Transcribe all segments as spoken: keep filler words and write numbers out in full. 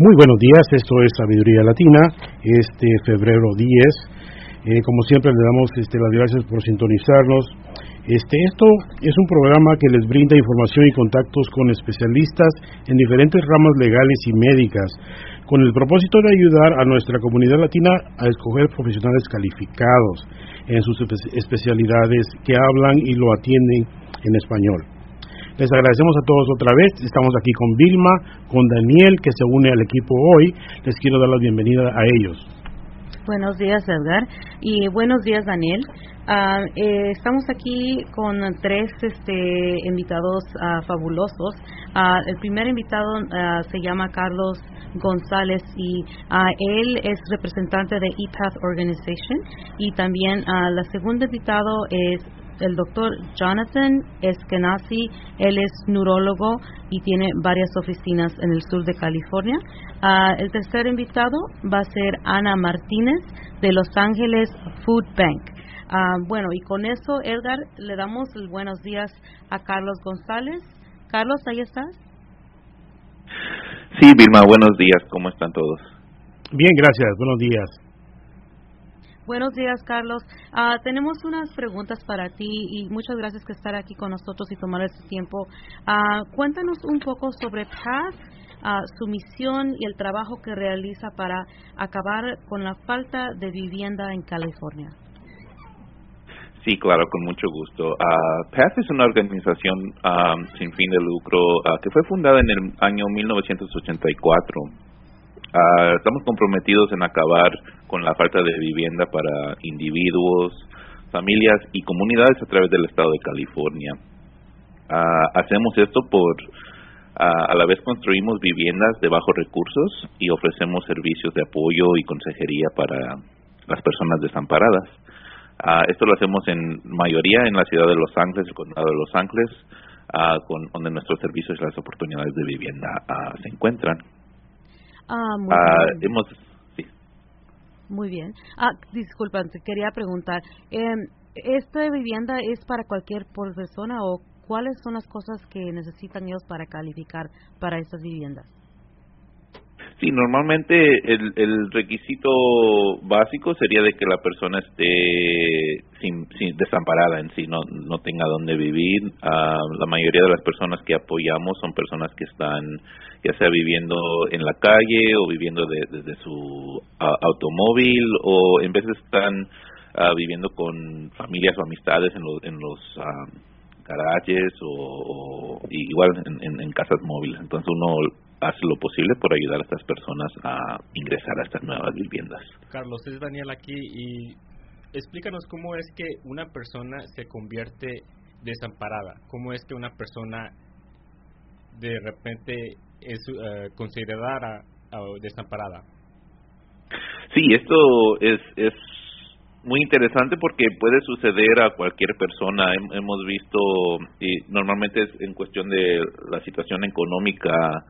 Muy buenos días, esto es Sabiduría Latina, este febrero diez. Eh, como siempre le damos este, las gracias por sintonizarnos. Este, esto es un programa que les brinda información y contactos con especialistas en diferentes ramas legales y médicas, con el propósito de ayudar a nuestra comunidad latina a escoger profesionales calificados en sus espe- especialidades que hablan y lo atienden en español. Les agradecemos a todos otra vez. Estamos aquí con Vilma, con Daniel, que se une al equipo hoy. Les quiero dar la bienvenida a ellos. Buenos días, Edgar, y buenos días, Daniel. Uh, eh, estamos aquí con tres este, invitados uh, fabulosos. Uh, el primer invitado uh, se llama Carlos González y uh, él es representante de E P A T Organization, y también uh, la segunda invitado es el doctor Jonathan Eskenazi. Él es neurólogo y tiene varias oficinas en el sur de California. Uh, el tercer invitado va a ser Ana Martínez de Los Ángeles Food Bank. Uh, bueno, y con eso, Edgar, le damos los buenos días a Carlos González. Carlos, ¿ahí estás? Sí, Vilma, buenos días. ¿Cómo están todos? Bien, gracias. Buenos días. Buenos días, Carlos. Uh, tenemos unas preguntas para ti y muchas gracias por estar aquí con nosotros y tomar este tiempo. Uh, cuéntanos un poco sobre P A T, uh, su misión y el trabajo que realiza para acabar con la falta de vivienda en California. Sí, claro, con mucho gusto. Uh, P A T es una organización um, sin fin de lucro uh, que fue fundada en el año mil novecientos ochenta y cuatro. Uh, estamos comprometidos en acabar con la falta de vivienda para individuos, familias y comunidades a través del estado de California. Uh, hacemos esto por, uh, a la vez construimos viviendas de bajos recursos y ofrecemos servicios de apoyo y consejería para las personas desamparadas. Uh, esto lo hacemos en mayoría en la ciudad de Los Ángeles, el condado de Los Ángeles, uh, con, donde nuestros servicios y las oportunidades de vivienda uh, se encuentran. Ah, muy uh, bien. Hemos, sí. Muy bien. Ah, disculpa, te quería preguntar, eh, ¿esta vivienda es para cualquier persona o cuáles son las cosas que necesitan ellos para calificar para estas viviendas? Sí, normalmente el, el requisito básico sería de que la persona esté sin, sin desamparada en sí, no, no tenga dónde vivir. Uh, la mayoría de las personas que apoyamos son personas que están ya sea viviendo en la calle o viviendo de, desde su uh, automóvil, o en veces están uh, viviendo con familias o amistades en, lo, en los uh, garajes o, o igual en, en, en casas móviles. Entonces uno hace lo posible por ayudar a estas personas a ingresar a estas nuevas viviendas. Carlos, es Daniel aquí, y explícanos cómo es que una persona se convierte desamparada, cómo es que una persona de repente es uh, considerada uh, desamparada. Sí, esto es, es muy interesante porque puede suceder a cualquier persona. Hem, hemos visto, y normalmente es en cuestión de la situación económica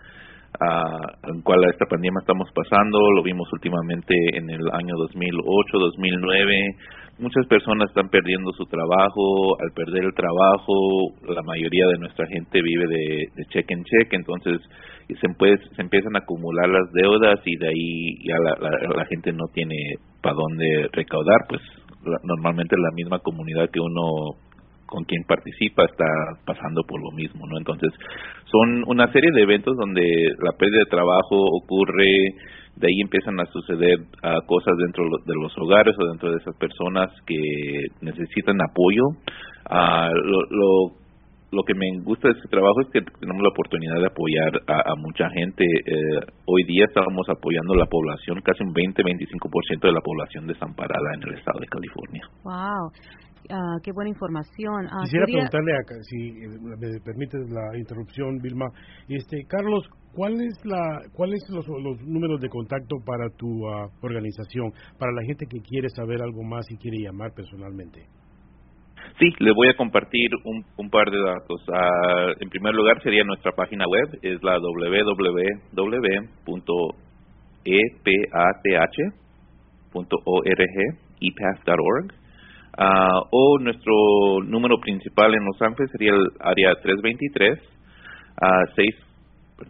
uh, en cual esta pandemia estamos pasando. Lo vimos últimamente en el año dos mil ocho, dos mil nueve. Muchas personas están perdiendo su trabajo. Al perder el trabajo, la mayoría de nuestra gente vive de, de cheque en cheque, entonces se, puede, se empiezan a acumular las deudas y de ahí ya la, la, la gente no tiene para dónde recaudar. Pues la, normalmente la misma comunidad que uno con quien participa está pasando por lo mismo, ¿no? Entonces son una serie de eventos donde la pérdida de trabajo ocurre. De ahí empiezan a suceder uh, cosas dentro de los hogares o dentro de esas personas que necesitan apoyo. Uh, lo, lo, lo que me gusta de este trabajo es que tenemos la oportunidad de apoyar a, a mucha gente. Eh, hoy día estamos apoyando a la población, casi un veinte a veinticinco por ciento de la población desamparada en el estado de California. Wow. Uh, qué buena información. Uh, Quisiera quería... preguntarle, a, si me permites la interrupción, Vilma, este, Carlos, ¿cuál es la, cuáles los, los números de contacto para tu uh, organización, para la gente que quiere saber algo más y quiere llamar personalmente? Sí, le voy a compartir un, un par de datos. Uh, en primer lugar sería nuestra página web, es la doble u doble u doble u punto e p a t h punto org, e p a t punto org. Uh, o nuestro número principal en Los Ángeles sería el área tres dos tres, uh, seis, perdón,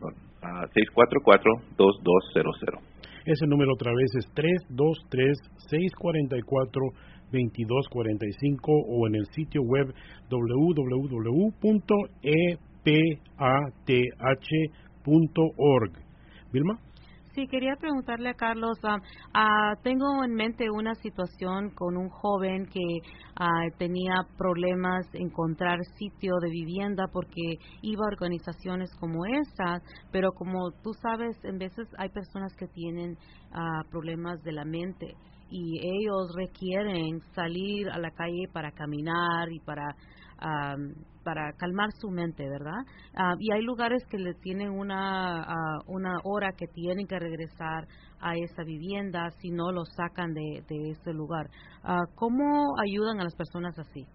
uh, seis cuatro cuatro, dos dos cero cero. Ese número otra vez es tres dos tres, seis cuatro cuatro, dos dos cuatro cinco o en el sitio web doble u doble u doble u punto e p a t h punto org. ¿Vilma? Sí, quería preguntarle a Carlos, uh, uh, tengo en mente una situación con un joven que uh, tenía problemas en encontrar sitio de vivienda porque iba a organizaciones como estas, pero como tú sabes, en veces hay personas que tienen uh, problemas de la mente y ellos requieren salir a la calle para caminar y para um, para calmar su mente, ¿verdad? Uh, y hay lugares que les tienen una uh, una hora que tienen que regresar a esa vivienda si no lo sacan de, de ese lugar. Uh, ¿Cómo ayudan a las personas así?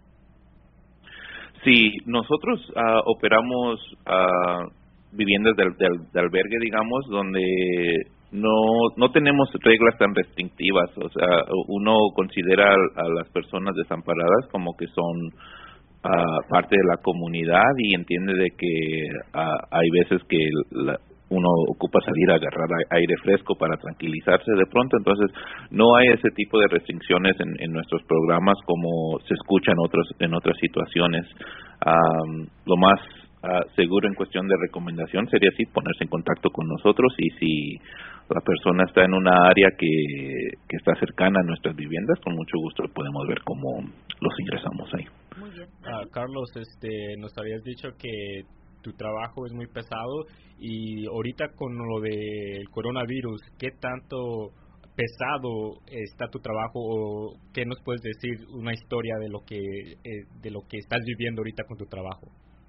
Sí, nosotros uh, operamos uh, viviendas de, de, de albergue, digamos, donde no no tenemos reglas tan restrictivas. O sea, uno considera a, a las personas desamparadas como que son Uh, parte de la comunidad y entiende de que uh, hay veces que la, uno ocupa salir a agarrar aire fresco para tranquilizarse de pronto, entonces no hay ese tipo de restricciones en, en nuestros programas como se escucha en otros en otras situaciones. Um, lo más uh, seguro en cuestión de recomendación sería sí ponerse en contacto con nosotros y si la persona está en una área que, que está cercana a nuestras viviendas, con mucho gusto podemos ver cómo los ingresamos ahí. Muy bien. Uh, Carlos, este, nos habías dicho que tu trabajo es muy pesado y ahorita con lo del coronavirus, ¿qué tanto pesado está tu trabajo o qué nos puedes decir una historia de lo que eh, de lo que estás viviendo ahorita con tu trabajo?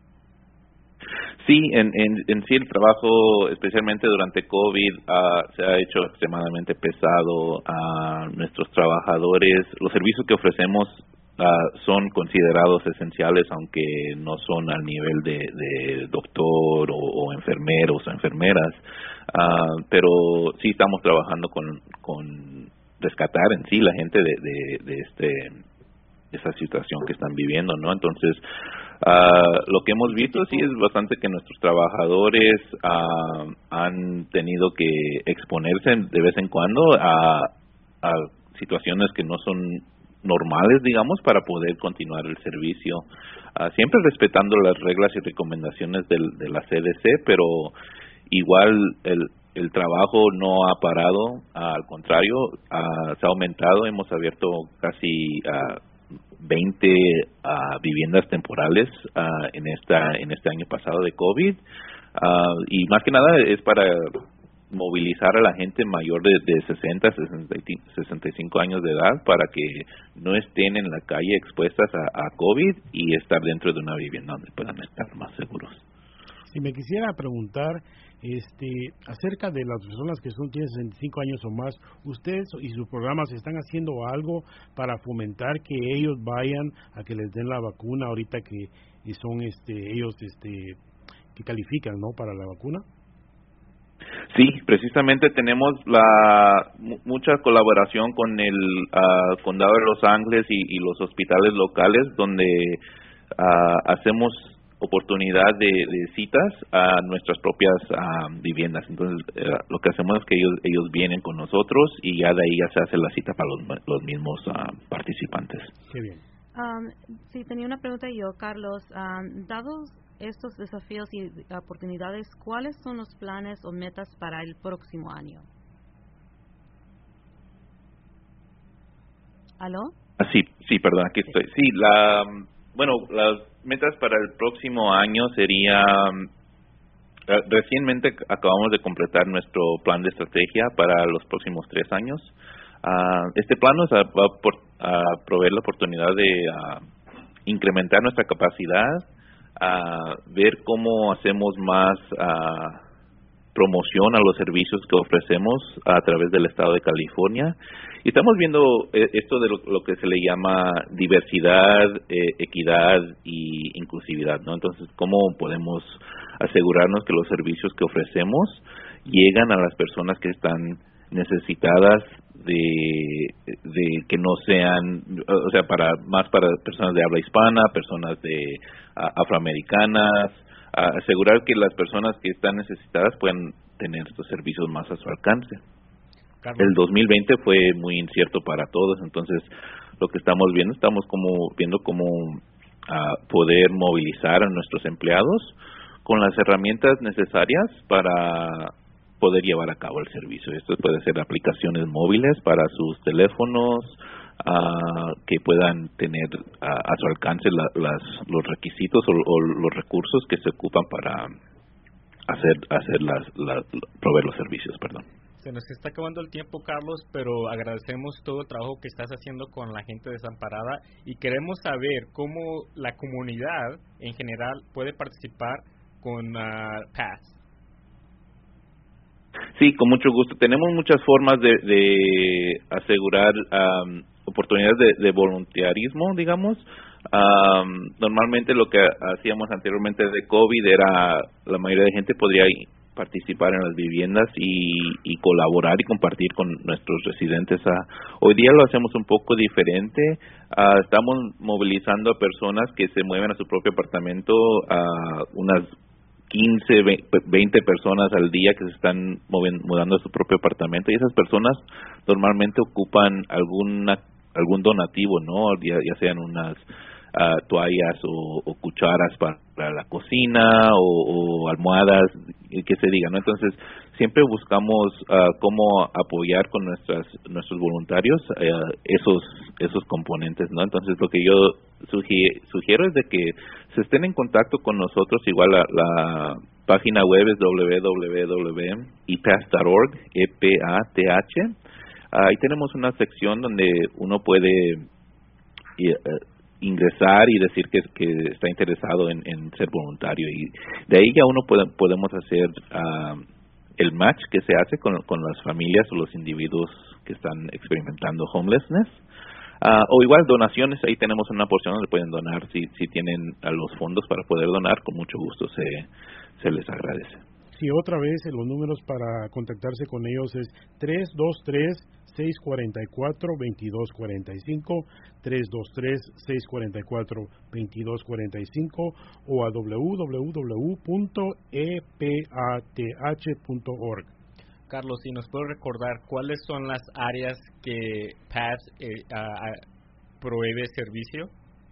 Sí, en, en, en sí el trabajo, especialmente durante COVID, uh, se ha hecho extremadamente pesado a uh, nuestros trabajadores. Los servicios que ofrecemos Uh, son considerados esenciales, aunque no son al nivel de, de doctor o, o enfermeros o enfermeras, uh, pero sí estamos trabajando con, con rescatar en sí la gente de, de, de este de esa situación que están viviendo, ¿no? Entonces, uh, lo que hemos visto sí es bastante que nuestros trabajadores uh, han tenido que exponerse de vez en cuando a, a situaciones que no son normales, digamos, para poder continuar el servicio, uh, siempre respetando las reglas y recomendaciones del, de la C D C, pero igual el, el trabajo no ha parado, uh, al contrario, uh, se ha aumentado, hemos abierto casi uh, veinte uh, viviendas temporales uh, en esta en este año pasado de COVID, uh, y más que nada es para movilizar a la gente mayor de, de sesenta, sesenta y cinco años de edad para que no estén en la calle expuestas a, a COVID y estar dentro de una vivienda donde puedan estar más seguros. Si me quisiera preguntar este acerca de las personas que son tienen sesenta y cinco años o más, ustedes y sus programas están haciendo algo para fomentar que ellos vayan a que les den la vacuna ahorita que son este ellos este que califican, ¿no?, para la vacuna. Sí, precisamente tenemos la mucha colaboración con el uh, Condado de Los Ángeles y, y los hospitales locales, donde uh, hacemos oportunidad de, de citas a nuestras propias uh, viviendas. Entonces, uh, lo que hacemos es que ellos ellos vienen con nosotros y ya de ahí ya se hace la cita para los, los mismos uh, participantes. Qué bien. Um, sí, tenía una pregunta yo, Carlos. Um, dados estos desafíos y oportunidades, ¿cuáles son los planes o metas para el próximo año? ¿Aló? Ah, sí, sí, perdón, aquí estoy. Sí, la, bueno, las metas para el próximo año sería, recientemente acabamos de completar nuestro plan de estrategia para los próximos tres años. Uh, este plan nos va a, por, a proveer la oportunidad de uh, incrementar nuestra capacidad, a ver cómo hacemos más uh, promoción a los servicios que ofrecemos a través del estado de California. Y estamos viendo esto de lo, lo que se le llama diversidad, eh, equidad y inclusividad, ¿no? Entonces, cómo podemos asegurarnos que los servicios que ofrecemos llegan a las personas que están necesitadas de, de que no sean, o sea, para más para personas de habla hispana, personas de uh, afroamericanas, uh, asegurar que las personas que están necesitadas puedan tener estos servicios más a su alcance. Carlos. El dos mil veinte fue muy incierto para todos, entonces lo que estamos viendo, estamos como viendo cómo uh, poder movilizar a nuestros empleados con las herramientas necesarias para poder llevar a cabo el servicio. Esto puede ser aplicaciones móviles para sus teléfonos, uh, que puedan tener uh, a su alcance la, las, los requisitos o, o los recursos que se ocupan para hacer, hacer las, las, proveer los servicios, perdón. Se nos está acabando el tiempo, Carlos, pero agradecemos todo el trabajo que estás haciendo con la gente desamparada y queremos saber cómo la comunidad en general puede participar con uh, P A S. Sí, con mucho gusto. Tenemos muchas formas de, de asegurar um, oportunidades de, de voluntarismo, digamos. Um, normalmente lo que hacíamos anteriormente de COVID era, la mayoría de gente podría participar en las viviendas y, y colaborar y compartir con nuestros residentes. Uh, hoy día lo hacemos un poco diferente. Uh, estamos movilizando a personas que se mueven a su propio apartamento, a uh, unas quince, veinte personas al día que se están moviendo, mudando a su propio apartamento, y esas personas normalmente ocupan alguna algún donativo, ¿no? Ya, ya sean unas uh, toallas o, o cucharas para, para la cocina o, o almohadas, que se diga, ¿no? Entonces siempre buscamos uh, cómo apoyar con nuestras nuestros voluntarios uh, esos esos componentes, ¿no? Entonces lo que yo sugiero, sugiero es de que se estén en contacto con nosotros. Igual la, la página web es doble u doble u doble u punto e p a s punto org, E P A T H. Ahí tenemos una sección donde uno puede uh, ingresar y decir que, que está interesado en, en ser voluntario, y de ahí ya uno puede, podemos hacer uh, el match que se hace con, con las familias o los individuos que están experimentando homelessness. Uh, o igual donaciones, ahí tenemos una porción donde pueden donar. Si, si tienen a los fondos para poder donar, con mucho gusto se, se les agradece. Sí, otra vez los números para contactarse con ellos es tres dos tres, seis cuatro cuatro, dos dos cuatro cinco, tres dos tres, seis cuatro cuatro, dos dos cuatro cinco o a doble u doble u doble u punto e p a t h punto org. Carlos, si nos puede recordar cuáles son las áreas que P A S eh, a, a, provee servicio.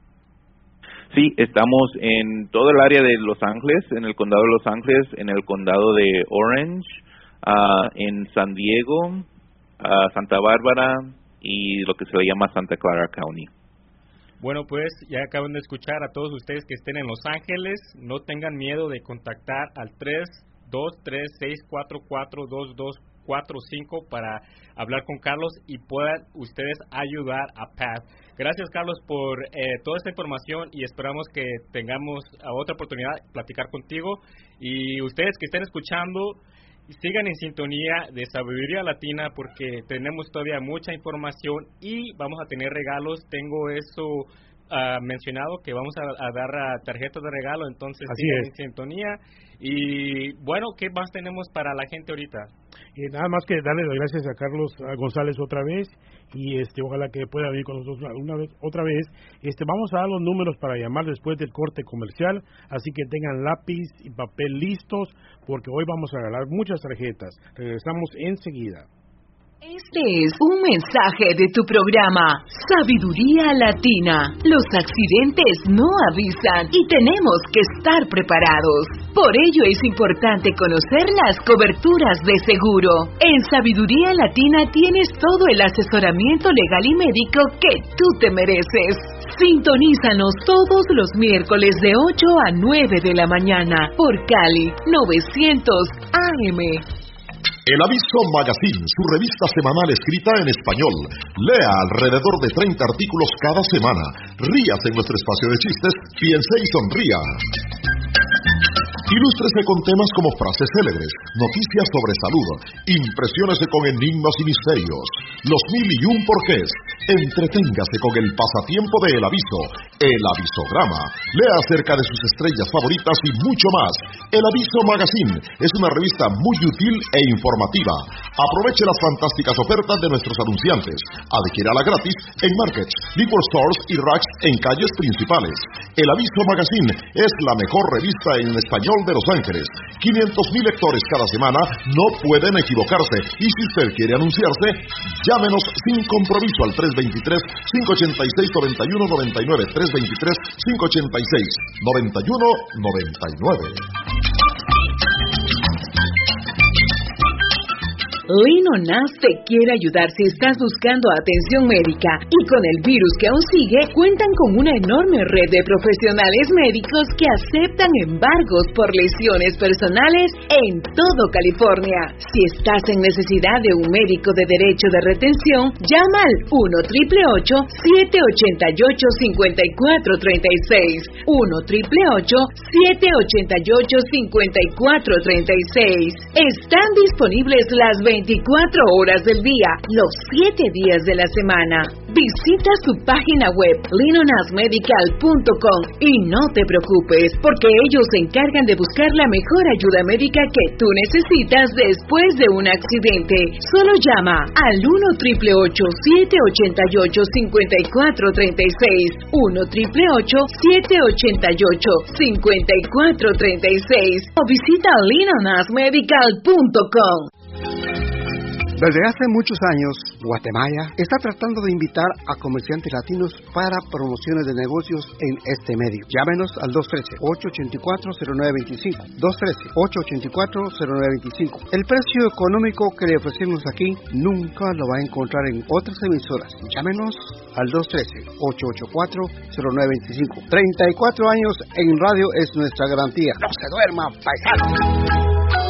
Sí, estamos en todo el área de Los Ángeles, en el condado de Los Ángeles, en el condado de Orange, uh, en San Diego, uh, Santa Bárbara y lo que se le llama Santa Clara County. Bueno, pues ya acaban de escuchar a todos ustedes que estén en Los Ángeles. No tengan miedo de contactar al tres dos tres, seis cuatro cuatro, dos dos cuatro cinco para hablar con Carlos y puedan ustedes ayudar a P A S. Gracias, Carlos, por eh, toda esta información y esperamos que tengamos otra oportunidad de platicar contigo. Y ustedes que estén escuchando, sigan en sintonía de Sabiduría Latina porque tenemos todavía mucha información y vamos a tener regalos. Tengo eso uh, mencionado, que vamos a, a dar a tarjetas de regalo, entonces Así sigan es. en sintonía. Y bueno, ¿qué más tenemos para la gente ahorita? Y nada más que darle las gracias a Carlos a González otra vez, y este ojalá que pueda venir con nosotros una vez otra vez. Este vamos a dar los números para llamar después del corte comercial, así que tengan lápiz y papel listos porque hoy vamos a regalar muchas tarjetas. Regresamos enseguida. Este es un mensaje de tu programa Sabiduría Latina. Los accidentes no avisan y tenemos que estar preparados. Por ello es importante conocer las coberturas de seguro. En Sabiduría Latina tienes todo el asesoramiento legal y médico que tú te mereces. Sintonízanos todos los miércoles de ocho a nueve de la mañana por Cali novecientos A M. El Aviso Magazine, su revista semanal escrita en español. Lea alrededor de treinta artículos cada semana. Ríase en nuestro espacio de chistes, piense y sonría. Ilústrese con temas como frases célebres, noticias sobre salud, impresiónese con enigmas y misterios. los mil y un porqués. Entreténgase con el pasatiempo de El Aviso, El Avisograma. Lea acerca de sus estrellas favoritas y mucho más. El Aviso Magazine es una revista muy útil e informativa. Aproveche las fantásticas ofertas de nuestros anunciantes. Adquiérala gratis en markets, liquor stores y racks en calles principales. El Aviso Magazine es la mejor revista en español de Los Ángeles. quinientos mil lectores cada semana no pueden equivocarse. Y si usted quiere anunciarse, llámenos sin compromiso al tres dos tres, cinco ocho seis, nueve uno nueve nueve, tres dos tres, cinco ocho seis, nueve uno nueve nueve. Lino Nas te quiere ayudar si estás buscando atención médica y con el virus que aún sigue, cuentan con una enorme red de profesionales médicos que aceptan embargos por lesiones personales en todo California. Si estás en necesidad de un médico de derecho de retención, llama al uno, ocho ocho ocho, siete ocho ocho, cinco cuatro tres seis, uno, ocho ocho ocho, siete ocho ocho, cinco cuatro tres seis. Están disponibles las veinticuatro horas del día, los siete días de la semana. Visita su página web lino nas medical punto com y no te preocupes, porque ellos se encargan de buscar la mejor ayuda médica que tú necesitas después de un accidente. Solo llama al uno, ocho ocho ocho, siete ocho ocho, cinco cuatro tres seis, uno, ocho ocho ocho, siete ocho ocho, cinco cuatro tres seis o visita lino nas medical punto com. Desde hace muchos años, Guatemala está tratando de invitar a comerciantes latinos para promociones de negocios en este medio. Llámenos al dos uno tres, ocho ocho cuatro, cero nueve dos cinco, dos uno tres, ocho ocho cuatro, cero nueve dos cinco. El precio económico que le ofrecemos aquí nunca lo va a encontrar en otras emisoras. Llámenos al dos uno tres, ocho ocho cuatro, cero nueve dos cinco. treinta y cuatro años en radio es nuestra garantía. No se duerma, paisano.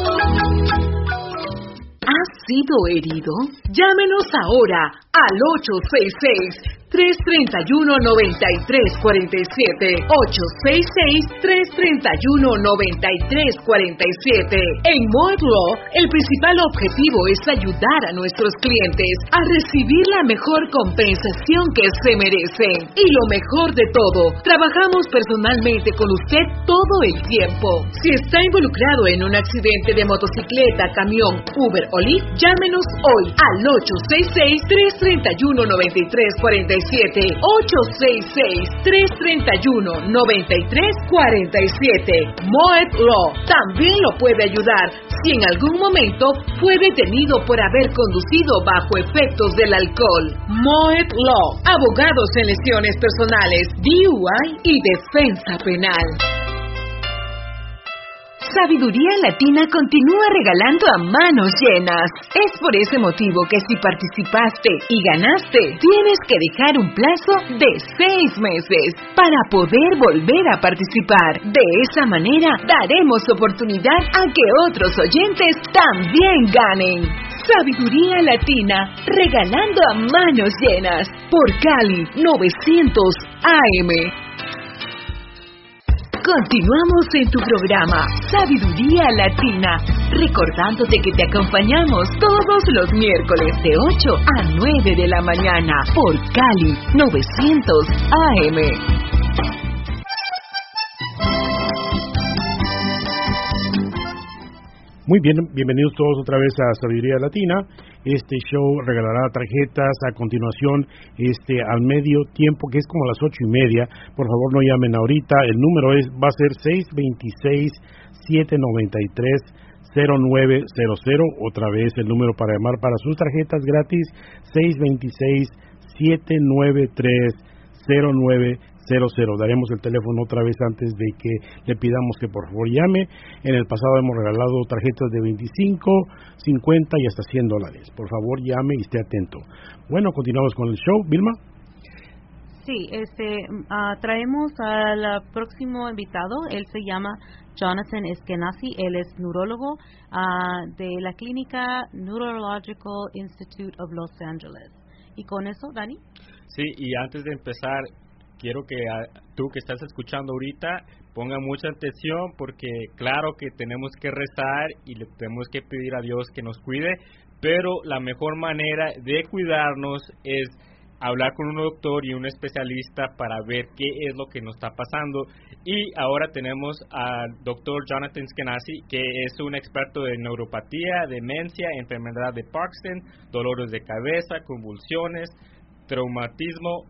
¿Has sido herido? Llámenos ahora al ocho seis seis, tres tres uno, nueve tres cuatro siete, ocho seis seis, tres tres uno, nueve tres cuatro siete. En Moed Law, el principal objetivo es ayudar a nuestros clientes a recibir la mejor compensación que se merecen. Y lo mejor de todo, trabajamos personalmente con usted todo el tiempo. Si está involucrado en un accidente de motocicleta, camión, Uber o Lyft, llámenos hoy al ocho seis seis, tres tres uno, nueve tres cuatro siete, ocho seis seis, tres tres uno, nueve tres cuatro siete. Moed Law también lo puede ayudar si en algún momento fue detenido por haber conducido bajo efectos del alcohol. Moed Law, abogados en lesiones personales, D U I y defensa penal. Sabiduría Latina continúa regalando a manos llenas. Es por ese motivo que si participaste y ganaste, tienes que dejar un plazo de seis meses para poder volver a participar. De esa manera, daremos oportunidad a que otros oyentes también ganen. Sabiduría Latina, regalando a manos llenas, por Cali novecientos A M. Continuamos en tu programa Sabiduría Latina, recordándote que te acompañamos todos los miércoles de ocho a nueve de la mañana por Cali novecientos A M. Muy bien, bienvenidos todos otra vez a Sabiduría Latina. Este show regalará tarjetas a continuación, este al medio tiempo, que es como a las ocho y media. Por favor, no llamen ahorita. El número es va a ser seis dos seis, siete nueve tres, cero nueve cero cero. Otra vez el número para llamar para sus tarjetas gratis, seis dos seis, siete nueve tres, cero nueve cero cero. Daremos el teléfono otra vez antes de que le pidamos que por favor llame. En el pasado hemos regalado tarjetas de veinticinco, cincuenta y hasta cien dólares. Por favor llame y esté atento. Bueno, continuamos con el show. Vilma. Sí, este, uh, traemos al próximo invitado. Él se llama Jonathan Eskenazi. Él es neurólogo uh, de la clínica Neurological Institute of Los Angeles. Y con eso, Dani. Sí, y antes de empezar, quiero que uh, tú que estás escuchando ahorita pongan mucha atención porque claro que tenemos que rezar y le tenemos que pedir a Dios que nos cuide, pero la mejor manera de cuidarnos es hablar con un doctor y un especialista para ver qué es lo que nos está pasando. Y ahora tenemos al doctor Jonathan Skenazy, que es un experto de neuropatía, demencia, enfermedad de Parkinson, dolores de cabeza, convulsiones, traumatismo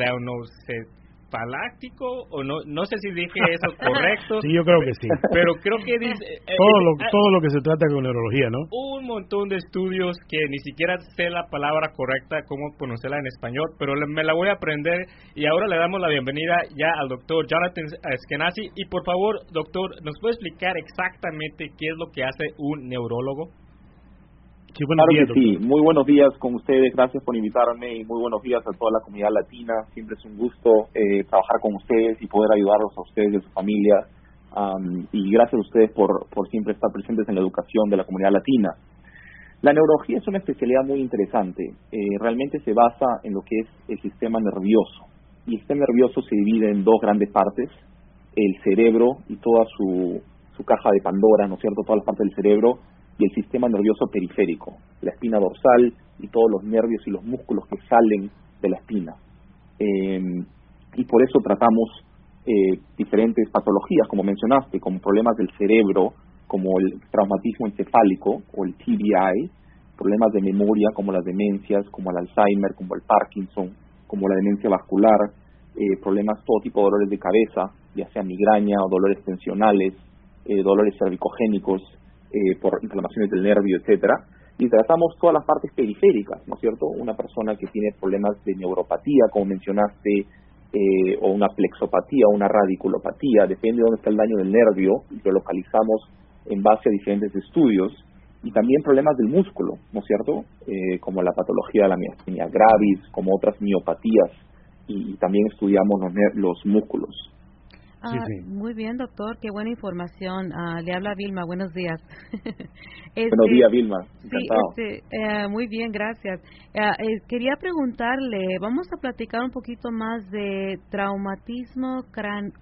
craneoencefálico, o no no sé si dije eso correcto. Sí, yo creo que sí. Pero creo que dice eh, todo lo eh, todo lo que se trata con neurología, ¿no? Un montón de estudios que ni siquiera sé la palabra correcta, cómo pronunciarla en español, pero le, me la voy a aprender. Y ahora le damos la bienvenida ya al doctor Jonathan Skenazy. Y por favor, doctor, ¿nos puede explicar exactamente qué es lo que hace un neurólogo? Sí, buenos claro días, que sí. Muy buenos días con ustedes. Gracias por invitarme y muy buenos días a toda la comunidad latina. Siempre es un gusto eh, trabajar con ustedes y poder ayudarlos a ustedes y a su familia. Um, y gracias a ustedes por, por siempre estar presentes en la educación de la comunidad latina. La neurología es una especialidad muy interesante. Eh, realmente se basa en lo que es el sistema nervioso. Y el sistema nervioso se divide en dos grandes partes. El cerebro y toda su, su caja de Pandora, ¿no es cierto? Todas las partes del cerebro. Y el sistema nervioso periférico, la espina dorsal y todos los nervios y los músculos que salen de la espina. Eh, y por eso tratamos eh, diferentes patologías, como mencionaste, como problemas del cerebro, como el traumatismo encefálico o el T B I, problemas de memoria como las demencias, como el Alzheimer, como el Parkinson, como la demencia vascular, eh, problemas, todo tipo de dolores de cabeza, ya sea migraña o dolores tensionales, eh, dolores cervicogénicos, Eh, por inflamaciones del nervio, etcétera, y tratamos todas las partes periféricas, ¿no es cierto? Una persona que tiene problemas de neuropatía, como mencionaste, eh, o una plexopatía, o una radiculopatía, depende de dónde está el daño del nervio, y lo localizamos en base a diferentes estudios, y también problemas del músculo, ¿no es cierto? Eh, como la patología de la miastenia gravis, como otras miopatías, y, y también estudiamos los, los músculos. Ah, sí, sí. Muy bien, doctor, qué buena información. Ah, le habla Vilma, buenos días. este, buenos días, Vilma, encantado. Sí, este, eh, muy bien, gracias. Eh, eh, quería preguntarle, vamos a platicar un poquito más de traumatismo cran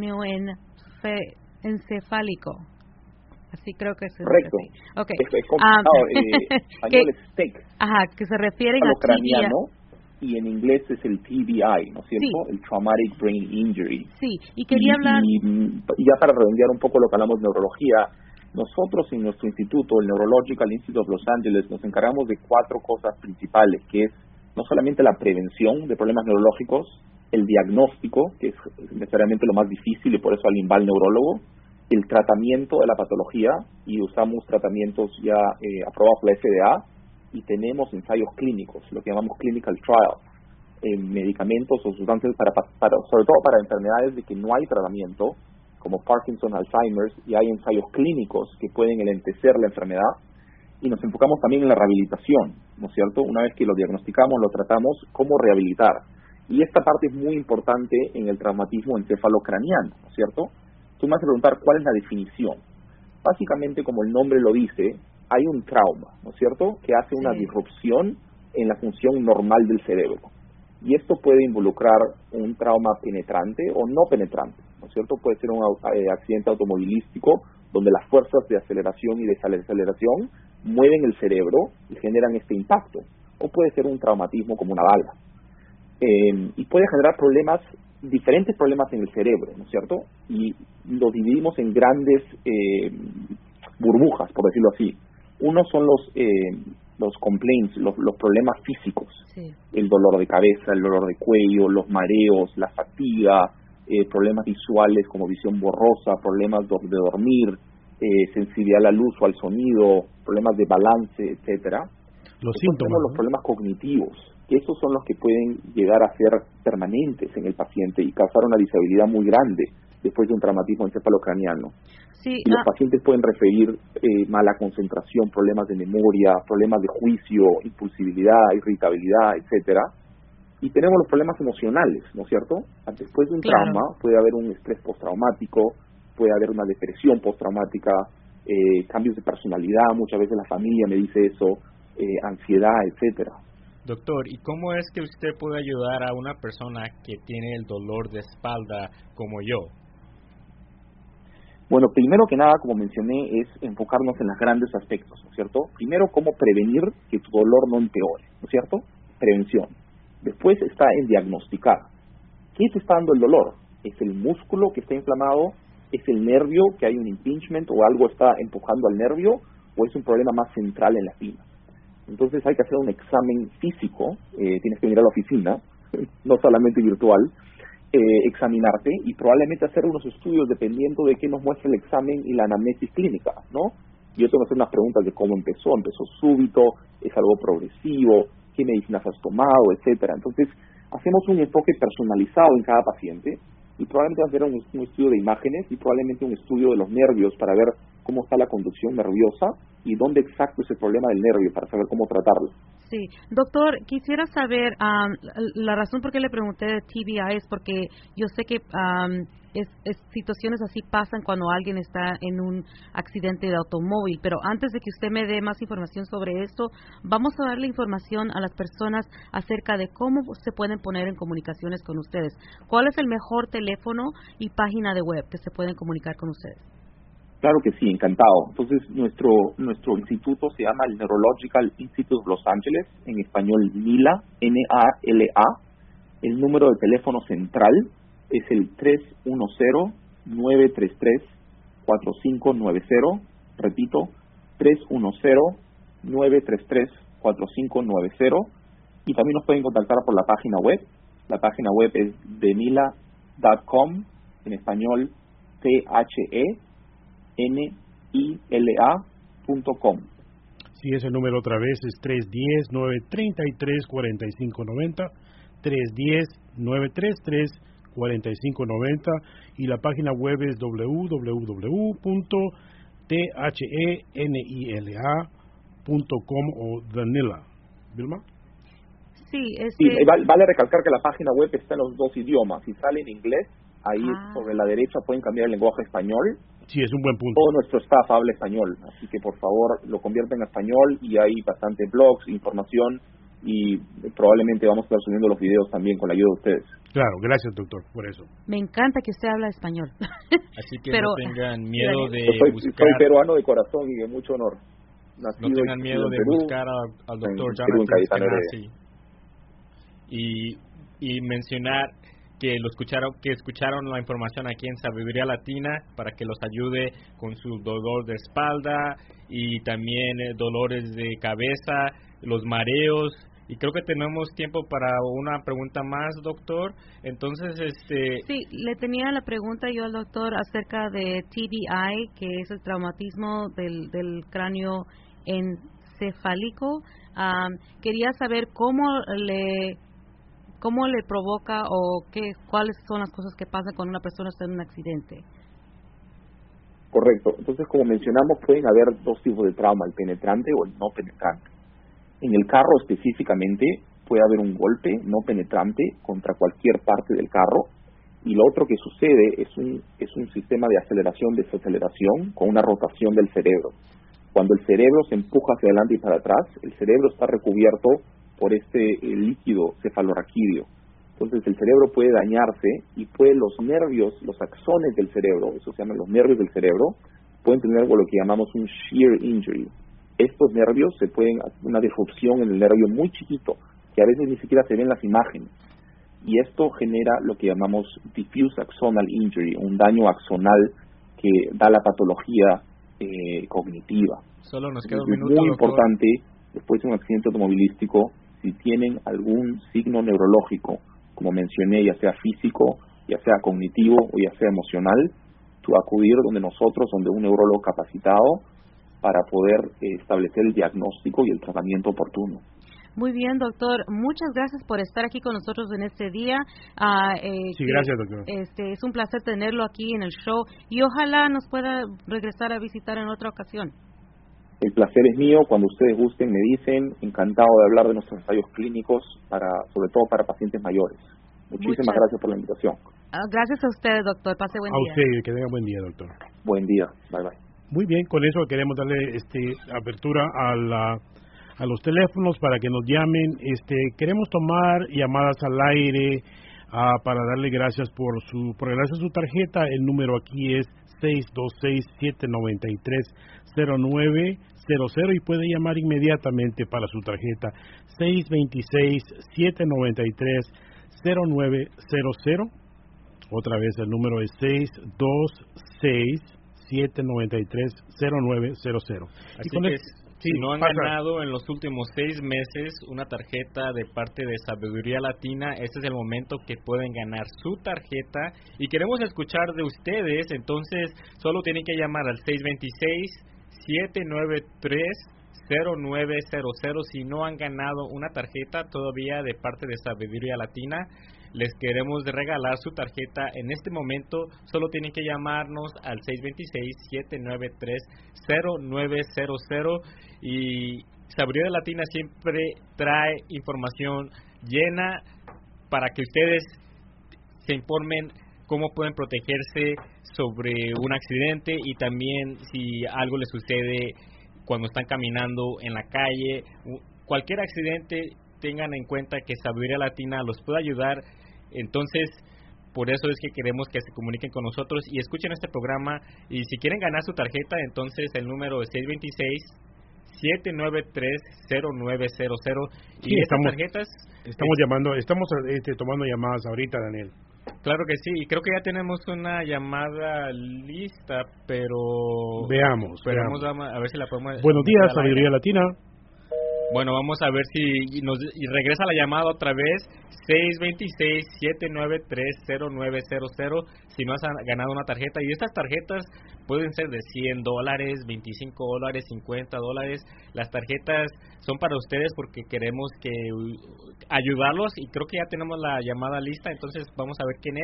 craneoencefálico. Así creo que es. Correcto. Okay. Es, es complicado, Um, eh, español es T E C. Ajá, que se refieren a a lo craneano, y en inglés es el T B I, ¿no es cierto? Sí. El Traumatic Brain Injury. Sí, y quería y, hablar... Y, y ya para redondear un poco lo que hablamos de neurología, nosotros en nuestro instituto, el Neurological Institute of Los Angeles, nos encargamos de cuatro cosas principales, que es no solamente la prevención de problemas neurológicos, el diagnóstico, que es necesariamente lo más difícil y por eso alguien va al neurólogo, el tratamiento de la patología, y usamos tratamientos ya eh, aprobados por la F D A, y tenemos ensayos clínicos, lo que llamamos clinical trials, en medicamentos o sustancias para, para, sobre todo para enfermedades de que no hay tratamiento, como Parkinson, Alzheimer, y hay ensayos clínicos que pueden enlentecer la enfermedad, y nos enfocamos también en la rehabilitación, ¿no es cierto? Una vez que lo diagnosticamos, lo tratamos, cómo rehabilitar. Y esta parte es muy importante en el traumatismo encefalocraniano, ¿no es cierto? Tú me vas a preguntar cuál es la definición. Básicamente, como el nombre lo dice, hay un trauma, ¿no es cierto?, que hace una sí. disrupción en la función normal del cerebro. Y esto puede involucrar un trauma penetrante o no penetrante, ¿no es cierto? Puede ser un eh, accidente automovilístico donde las fuerzas de aceleración y desaceleración mueven el cerebro y generan este impacto. O puede ser un traumatismo como una bala. Eh, y puede generar problemas, diferentes problemas en el cerebro, ¿no es cierto? Y lo dividimos en grandes eh, burbujas, por decirlo así. Uno son los eh, los complaints, los, los problemas físicos, sí. el dolor de cabeza, el dolor de cuello, los mareos, la fatiga, eh, problemas visuales como visión borrosa, problemas de, de dormir, eh, sensibilidad a la luz o al sonido, problemas de balance, etcétera. Los Después síntomas, tenemos ¿no? los problemas cognitivos, que esos son los que pueden llegar a ser permanentes en el paciente y causar una disabilidad muy grande después de un traumatismo encefalocraniano. Sí, y los ah, pacientes pueden referir eh, mala concentración, problemas de memoria, problemas de juicio, impulsividad, irritabilidad, etcétera. Y tenemos los problemas emocionales, ¿no es cierto? Después de un claro. trauma puede haber un estrés postraumático, puede haber una depresión postraumática, eh, cambios de personalidad, muchas veces la familia me dice eso, eh, ansiedad, etcétera. Doctor, ¿y cómo es que usted puede ayudar a una persona que tiene el dolor de espalda como yo? Bueno, primero que nada, como mencioné, es enfocarnos en los grandes aspectos, ¿no es cierto? Primero, cómo prevenir que tu dolor no empeore, ¿no es cierto? Prevención. Después está en diagnosticar. ¿Qué te está dando el dolor? ¿Es el músculo que está inflamado? ¿Es el nervio que hay un impingement o algo está empujando al nervio? ¿O es un problema más central en la espina? Entonces hay que hacer un examen físico, eh, tienes que venir a la oficina, no solamente virtual, Eh, examinarte y probablemente hacer unos estudios dependiendo de qué nos muestra el examen y la anamnesis clínica, ¿no? Yo tengo que hacer unas preguntas de cómo empezó, empezó súbito, es algo progresivo, qué medicinas has tomado, etcétera. Entonces, hacemos un enfoque personalizado en cada paciente y probablemente va a hacer un, un estudio de imágenes y probablemente un estudio de los nervios para ver cómo está la conducción nerviosa y dónde exacto es el problema del nervio para saber cómo tratarlo. Sí, doctor, quisiera saber, um, la razón por qué le pregunté de T B I es porque yo sé que um, es, es, situaciones así pasan cuando alguien está en un accidente de automóvil, pero antes de que usted me dé más información sobre esto, vamos a darle información a las personas acerca de cómo se pueden poner en comunicaciones con ustedes. ¿Cuál es el mejor teléfono y página de web que se pueden comunicar con ustedes? Claro que sí, encantado. Entonces, nuestro nuestro instituto se llama el Neurological Institute of Los Angeles, en español NILA, N A L A. El número de teléfono central es el tres uno cero, nueve tres tres, cuatro cinco nueve cero. Repito, tres uno cero, nueve tres tres, cuatro cinco nueve cero. Y también nos pueden contactar por la página web. La página web es denila punto com, en español T H E N I L A punto com. Sí, ese número otra vez es tres uno cero, nueve tres tres, cuatro cinco nueve cero, tres uno cero, nueve tres tres, cuatro cinco nueve cero, y la página web es w w w punto thenila punto com o Danila. ¿Vilma? Sí, este... sí, vale, vale recalcar que la página web está en los dos idiomas. Si sale en inglés, ahí ah. sobre la derecha pueden cambiar el lenguaje español. Sí, es un buen punto. Todo nuestro staff habla español, así que por favor lo convierten en español y hay bastante blogs, información y probablemente vamos a estar subiendo los videos también con la ayuda de ustedes. Claro, gracias doctor, por eso. Me encanta que usted habla español. Así que Pero, no tengan miedo de soy, buscar... Soy peruano de corazón y de mucho honor. Nacido no tengan miedo de Perú, buscar a, al doctor Jonathan Eskenazi y, y mencionar que lo escucharon que escucharon la información aquí en Sabiduría Latina para que los ayude con su dolor de espalda y también eh, dolores de cabeza, los mareos. Y creo que tenemos tiempo para una pregunta más, doctor. Entonces, este... Sí, le tenía la pregunta yo al doctor acerca de T B I, que es el traumatismo del, del cráneo encefálico. Um, quería saber cómo le cómo le provoca o qué cuáles son las cosas que pasan cuando una persona está en un accidente. Correcto. Entonces, como mencionamos, pueden haber dos tipos de trauma, el penetrante o el no penetrante. En el carro específicamente puede haber un golpe no penetrante contra cualquier parte del carro, y lo otro que sucede es un es un sistema de aceleración-desaceleración con una rotación del cerebro. Cuando el cerebro se empuja hacia adelante y para atrás, el cerebro está recubierto por este eh, líquido cefalorraquídeo. Entonces el cerebro puede dañarse y puede los nervios, los axones del cerebro, eso se llaman los nervios del cerebro, pueden tener algo lo que llamamos un shear injury. Estos nervios se pueden hacer una disrupción en el nervio muy chiquito, que a veces ni siquiera se ven las imágenes. Y esto genera lo que llamamos diffuse axonal injury, un daño axonal que da la patología eh, cognitiva. Solo nos queda un Entonces, minuto, es muy doctor. importante, después de un accidente automovilístico, si tienen algún signo neurológico, como mencioné, ya sea físico, ya sea cognitivo o ya sea emocional, tú acudir donde nosotros, donde un neurólogo capacitado, para poder eh, establecer el diagnóstico y el tratamiento oportuno. Muy bien, doctor. Muchas gracias por estar aquí con nosotros en este día. Uh, eh, sí, gracias, doctor. Este, es un placer tenerlo aquí en el show y ojalá nos pueda regresar a visitar en otra ocasión. El placer es mío. Cuando ustedes gusten, me dicen. Encantado de hablar de nuestros ensayos clínicos, para, sobre todo para pacientes mayores. Muchísimas Muchas. gracias por la invitación. Uh, gracias a usted, doctor. Pase buen a día. A usted, que tenga buen día, doctor. Buen día. Bye, bye. Muy bien, con eso queremos darle este apertura a la a los teléfonos para que nos llamen. Este queremos tomar llamadas al aire uh, para darle gracias por su por gracias a su tarjeta. El número aquí es seis dos seis, siete nueve tres, cero nueve cero cero y puede llamar inmediatamente para su tarjeta seis dos seis, siete nueve tres, cero nueve cero cero. Otra vez el número es seis dos seis, siete nueve tres, cero nueve cero cero. Así y con que el, si sí, no han pasa. ganado en los últimos seis meses una tarjeta de parte de Sabiduría Latina, este es el momento que pueden ganar su tarjeta y queremos escuchar de ustedes. Entonces solo tienen que llamar al seis dos seis, siete nueve tres, cero nueve cero cero. Si no han ganado una tarjeta todavía de parte de Sabiduría Latina, les queremos regalar su tarjeta en este momento. Solo tienen que llamarnos al seis dos seis, siete nueve tres, cero nueve cero cero. Y Sabiduría Latina siempre trae información llena para que ustedes se informen cómo pueden protegerse sobre un accidente y también si algo les sucede cuando están caminando en la calle. Cualquier accidente, tengan en cuenta que Sabiduría Latina los puede ayudar. Entonces, por eso es que queremos que se comuniquen con nosotros y escuchen este programa. Y si quieren ganar su tarjeta, entonces el número es seis dos seis, siete nueve tres, cero nueve cero cero. Sí, y estamos, estas tarjetas... Estamos llamando, estamos este, tomando llamadas ahorita, Daniel. Claro que sí, y creo que ya tenemos una llamada lista, pero... Veamos, pero veamos. Vamos a ver si la podemos... Buenos días, Sabiduría Latina. Bueno, vamos a ver si nos y regresa la llamada otra vez, seis dos seis, siete nueve tres, cero nueve cero cero, si no has ganado una tarjeta. Y estas tarjetas pueden ser de cien dólares, veinticinco dólares, cincuenta dólares. Las tarjetas son para ustedes porque queremos que ayudarlos y creo que ya tenemos la llamada lista, entonces vamos a ver quién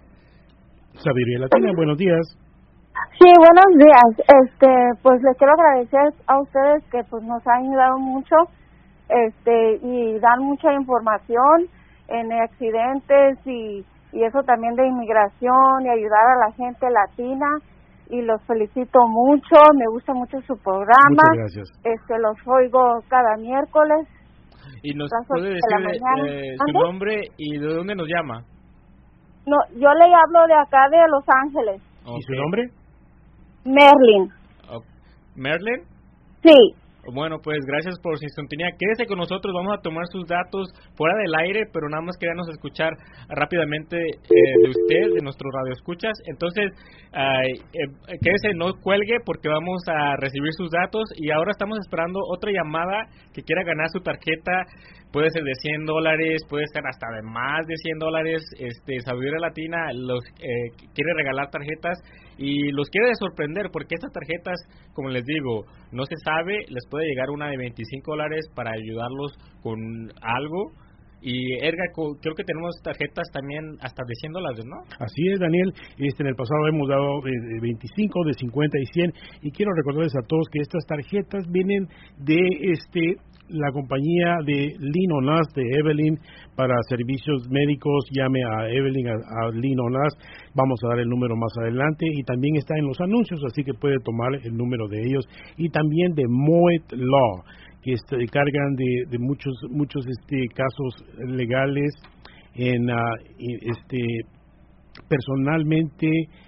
es. Sabiduría Latina, buenos días. Sí, buenos días. Este, pues les quiero agradecer a ustedes que pues nos han ayudado mucho, este, y dan mucha información en accidentes y y eso también de inmigración y ayudar a la gente latina, y los felicito mucho. Me gusta mucho su programa. Muchas gracias. Este, los oigo cada miércoles. Y nos puede decir eh, su nombre y de dónde nos llama. No, yo le hablo de acá de Los Ángeles. Okay. ¿Y su nombre? Merlin. Okay. ¿Merlin? Sí. Bueno, pues gracias por su sintonía. Quédese con nosotros, vamos a tomar sus datos fuera del aire, pero nada más queremos escuchar rápidamente eh, de usted, de nuestro radio escuchas. Entonces, eh, eh, quédese, no cuelgue porque vamos a recibir sus datos. Y ahora estamos esperando otra llamada que quiera ganar su tarjeta. Puede ser de cien dólares, puede ser hasta de más de cien dólares. Este, Sabiduría Latina los eh, quiere regalar tarjetas y los quiere sorprender porque estas tarjetas, como les digo, no se sabe, les puede llegar una de veinticinco dólares para ayudarlos con algo. Y Edgar, creo que tenemos tarjetas también hasta de cien dólares, ¿no? Así es, Daniel. Este, en el pasado hemos dado de veinticinco, de cincuenta y cien. Y quiero recordarles a todos que estas tarjetas vienen de este la compañía de Lean on Us, de Evelyn, para servicios médicos. Llame a Evelyn, a, a Lean on Us. Vamos a dar el número más adelante. Y también está en los anuncios, así que puede tomar el número de ellos. Y también de Moet Law, que se cargan de, de muchos muchos este casos legales en uh, este personalmente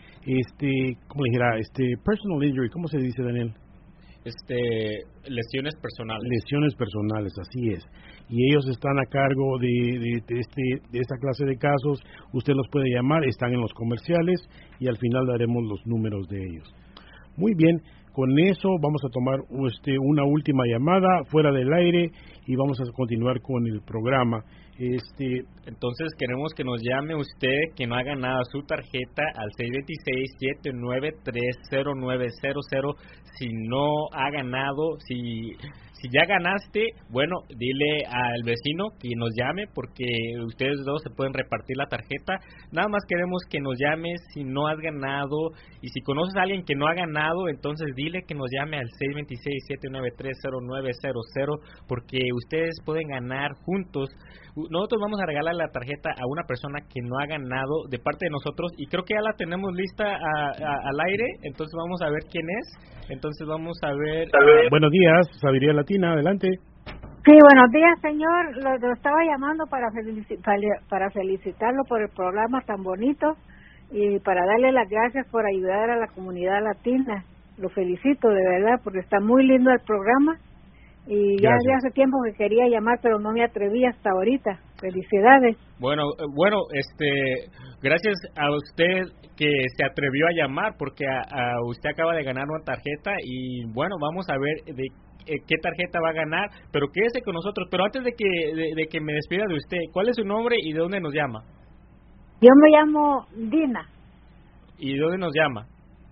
este cómo le dijera este personal injury, ¿cómo se dice, Daniel? Este lesiones personales. Lesiones personales, así es. Y ellos están a cargo de, de, de este de esta clase de casos. Usted los puede llamar, están en los comerciales y al final daremos los números de ellos. Muy bien. Con eso vamos a tomar este, una última llamada fuera del aire y vamos a continuar con el programa. Este, Entonces queremos que nos llame usted que no ha ganado su tarjeta al seis dos seis, siete nueve tres, cero nueve cero cero. Si no ha ganado, si si ya ganaste, bueno, dile al vecino que nos llame porque ustedes dos se pueden repartir la tarjeta. Nada más queremos que nos llames si no has ganado, y si conoces a alguien que no ha ganado, entonces dile que nos llame al seis dos seis, siete nueve tres, cero nueve cero cero porque ustedes pueden ganar juntos. Nosotros vamos a regalar la tarjeta a una persona que no ha ganado de parte de nosotros y creo que ya la tenemos lista a, a, al aire, entonces vamos a ver quién es. Entonces vamos a ver. Buenos días, Sabiduría Latina, adelante. Sí, buenos días, señor. Lo, lo estaba llamando para, felici para felicitarlo por el programa tan bonito y para darle las gracias por ayudar a la comunidad latina. Lo felicito de verdad porque está muy lindo el programa y ya, ya hace tiempo que quería llamar pero no me atreví hasta ahorita. Felicidades. Bueno, bueno, este, gracias a usted que se atrevió a llamar porque a, a usted acaba de ganar una tarjeta y bueno, vamos a ver de eh, qué tarjeta va a ganar, pero quédese con nosotros. Pero antes de que de, de que me despida de usted, ¿cuál es su nombre y de dónde nos llama? Yo me llamo Dina. ¿Y de dónde nos llama?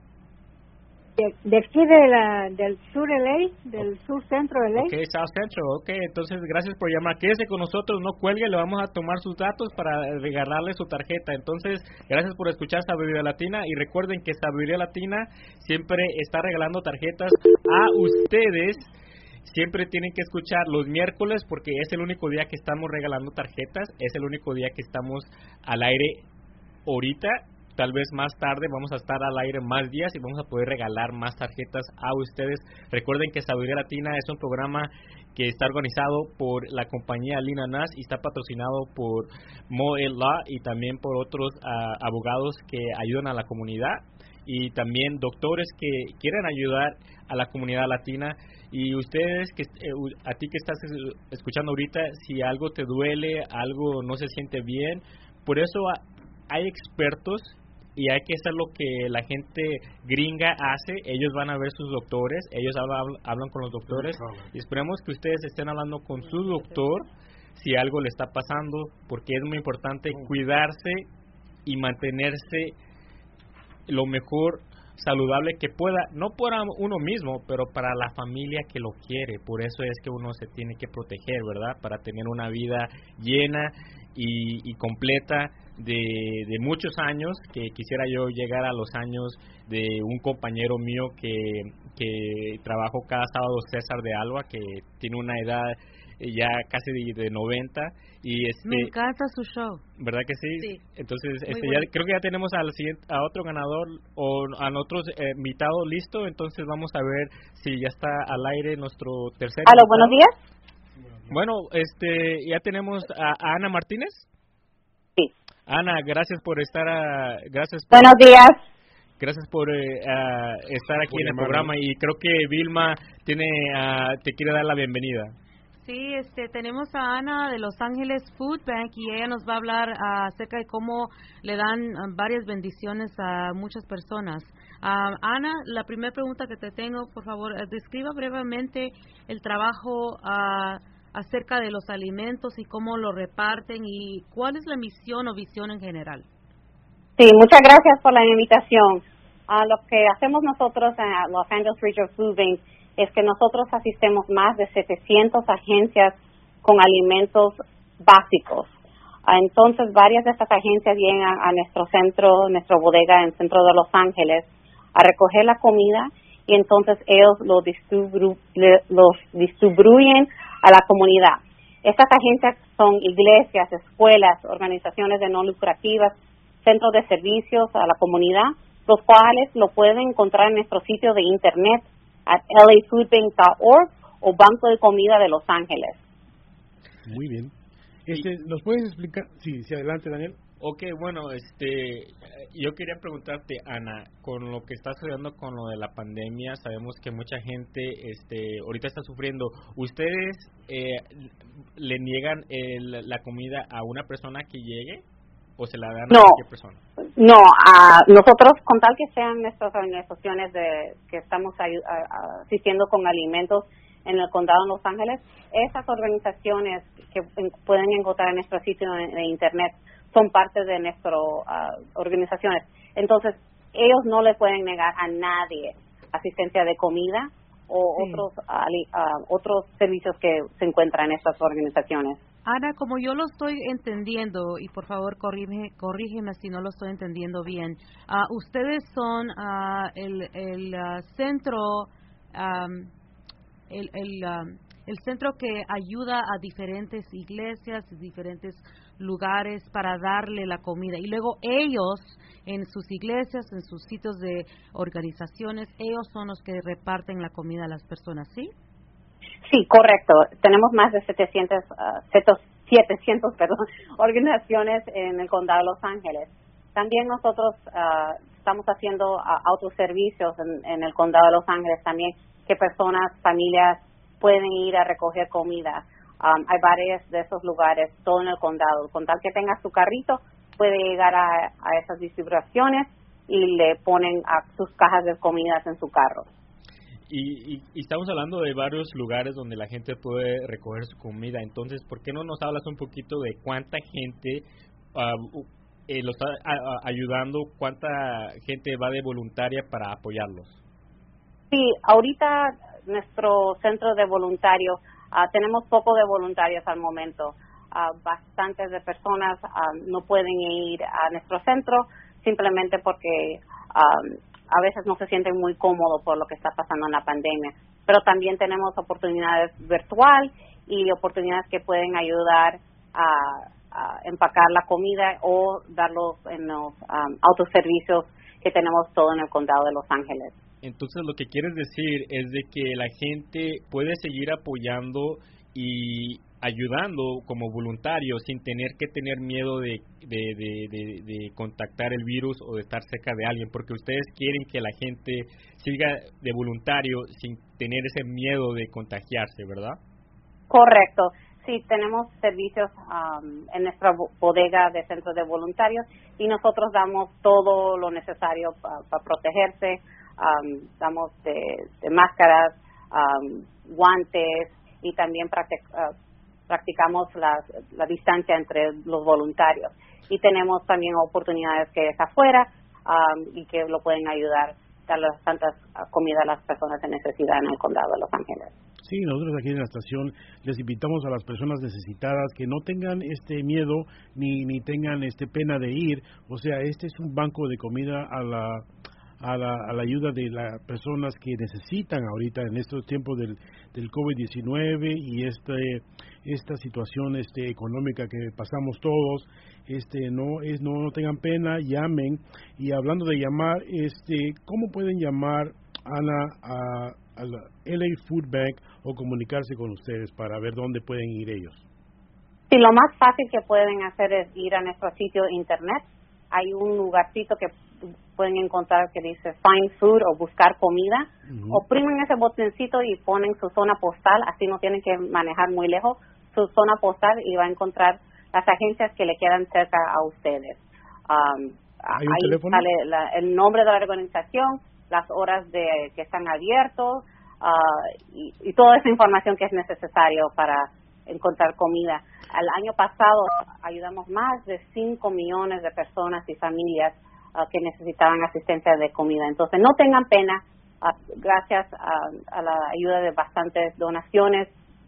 De, de aquí de la, del sur L A, del sur centro L A. Ok, South Central, ok, entonces gracias por llamar. Quédese con nosotros, no cuelgue, le vamos a tomar sus datos para regalarle su tarjeta. Entonces, gracias por escuchar Sabiduría Latina y recuerden que Sabiduría Latina siempre está regalando tarjetas a ustedes. Siempre tienen que escuchar los miércoles porque es el único día que estamos regalando tarjetas, es el único día que estamos al aire ahorita. Tal vez más tarde vamos a estar al aire más días y vamos a poder regalar más tarjetas a ustedes. Recuerden que Sabiduría Latina es un programa que está organizado por la compañía Lina Nas y está patrocinado por Moe Law y también por otros uh, abogados que ayudan a la comunidad y también doctores que quieren ayudar a la comunidad latina. Y ustedes, que eh, a ti que estás escuchando ahorita, si algo te duele, algo no se siente bien, por eso hay expertos y hay que hacer lo que la gente gringa hace. Ellos van a ver sus doctores, ellos hablan, hablan con los doctores y esperemos que ustedes estén hablando con su doctor si algo le está pasando, porque es muy importante cuidarse y mantenerse lo mejor saludable que pueda, no para uno mismo, pero para la familia que lo quiere. Por eso es que uno se tiene que proteger, ¿verdad? Para tener una vida llena y, y completa de, de muchos años, que quisiera yo llegar a los años de un compañero mío que, que trabajo cada sábado, César de Alba, que tiene una edad ya casi de, de noventa y este me encanta su show, ¿verdad que sí? Sí. Entonces Muy este bueno. ya creo que ya tenemos al siguiente a otro ganador o a otro eh, invitado listo, entonces vamos a ver si ya está al aire nuestro tercer Aló, invitado. buenos días. Bueno, este ya tenemos a, a Ana Martínez. Sí. Ana, gracias por estar a, gracias por, buenos días. Gracias por eh, a estar aquí Por en el llamarme. programa y creo que Vilma tiene uh, te quiere dar la bienvenida. Sí, este, tenemos a Ana de Los Ángeles Food Bank y ella nos va a hablar uh, acerca de cómo le dan uh, varias bendiciones a muchas personas. Uh, Ana, la primera pregunta que te tengo, por favor, uh, describa brevemente el trabajo uh, acerca de los alimentos y cómo lo reparten y cuál es la misión o visión en general. Sí, muchas gracias por la invitación. Uh, lo que hacemos nosotros en Los Angeles Regional Food Bank es que nosotros asistemos más de setecientas agencias con alimentos básicos. Entonces, varias de estas agencias llegan a nuestro centro, nuestra bodega en el centro de Los Ángeles, a recoger la comida y entonces ellos lo distribu- los distribuyen a la comunidad. Estas agencias son iglesias, escuelas, organizaciones de no lucrativas, centros de servicios a la comunidad, los cuales lo pueden encontrar en nuestro sitio de internet at l a food bank dot org o Banco de Comida de Los Ángeles. Muy bien. Este, ¿Nos puedes explicar? Sí, sí, adelante, Daniel. Ok, bueno, este, yo quería preguntarte, Ana, con lo que está sucediendo con lo de la pandemia, sabemos que mucha gente, este, ahorita está sufriendo. ¿Ustedes eh, le niegan el, la comida a una persona que llegue o se la dan No. a cualquier persona? No, uh, nosotros, con tal que sean nuestras organizaciones de que estamos ayu- a- a- asistiendo con alimentos en el condado de Los Ángeles, esas organizaciones que en- pueden encontrar en nuestro sitio de, de internet son parte de nuestras uh, organizaciones. Entonces, ellos no le pueden negar a nadie asistencia de comida o Sí. otros ali- uh, otros servicios que se encuentran en estas organizaciones. Ana, como yo lo estoy entendiendo, y por favor corrígeme, corrígeme si no lo estoy entendiendo bien, uh, ustedes son uh, el, el uh, centro, um, el, el, um, el centro que ayuda a diferentes iglesias y diferentes lugares para darle la comida. Y luego ellos, en sus iglesias, en sus sitios de organizaciones, ellos son los que reparten la comida a las personas, ¿sí? Sí, correcto. Tenemos más de setecientas, uh, setecientas perdón, organizaciones en el condado de Los Ángeles. También nosotros uh, estamos haciendo uh, autoservicios en, en el condado de Los Ángeles también, que personas, familias pueden ir a recoger comida. Um, hay varios de esos lugares, todo en el condado. Con tal que tenga su carrito, puede llegar a, a esas distribuciones y le ponen a sus cajas de comidas en su carro. Y, y, y estamos hablando de varios lugares donde la gente puede recoger su comida. Entonces, ¿por qué no nos hablas un poquito de cuánta gente uh, eh, lo está a, a, ayudando, cuánta gente va de voluntaria para apoyarlos? Sí, ahorita nuestro centro de voluntarios, uh, tenemos poco de voluntarios al momento. Uh, bastantes de personas uh, no pueden ir a nuestro centro simplemente porque um, a veces no se sienten muy cómodos por lo que está pasando en la pandemia. Pero también tenemos oportunidades virtual y oportunidades que pueden ayudar a, a empacar la comida o darlos en los um, autoservicios que tenemos todo en el condado de Los Ángeles. Entonces, lo que quieres decir es de que la gente puede seguir apoyando y ayudando como voluntario sin tener que tener miedo de, de, de, de, de contactar el virus o de estar cerca de alguien, porque ustedes quieren que la gente siga de voluntario sin tener ese miedo de contagiarse, ¿verdad? Correcto. Sí, tenemos servicios um, en nuestra bodega de centros de voluntarios y nosotros damos todo lo necesario para pa protegerse. Um, damos de, de máscaras, um, guantes y también practic, uh, practicamos la, la distancia entre los voluntarios. Y tenemos también oportunidades que es afuera um, y que lo pueden ayudar a las tantas uh, comida a las personas en necesidad en el condado de Los Ángeles. Sí, nosotros aquí en la estación les invitamos a las personas necesitadas que no tengan este miedo ni ni tengan este pena de ir. O sea, este es un banco de comida a la A la, a la ayuda de las personas que necesitan ahorita en estos tiempos del, del COVID diecinueve y este esta situación este económica que pasamos todos. Este no es no, no tengan pena, llamen. Y hablando de llamar, este ¿cómo pueden llamar, Ana, a, a la L A Food Bank o comunicarse con ustedes para ver dónde pueden ir ellos? Sí, lo más fácil que pueden hacer es ir a nuestro sitio internet. Hay un lugarcito que pueden encontrar que dice Find Food o buscar comida. Uh-huh. Oprimen ese botoncito y ponen su zona postal, así no tienen que manejar muy lejos, su zona postal, y va a encontrar las agencias que le quedan cerca a ustedes. Um, ¿Hay un ahí teléfono? sale la, el nombre de la organización, las horas de que están abiertos uh, y, y toda esa información que es necesario para encontrar comida. El año pasado ayudamos más de cinco millones de personas y familias uh, que necesitaban asistencia de comida. Entonces, no tengan pena. Uh, gracias a, a la ayuda de bastantes donaciones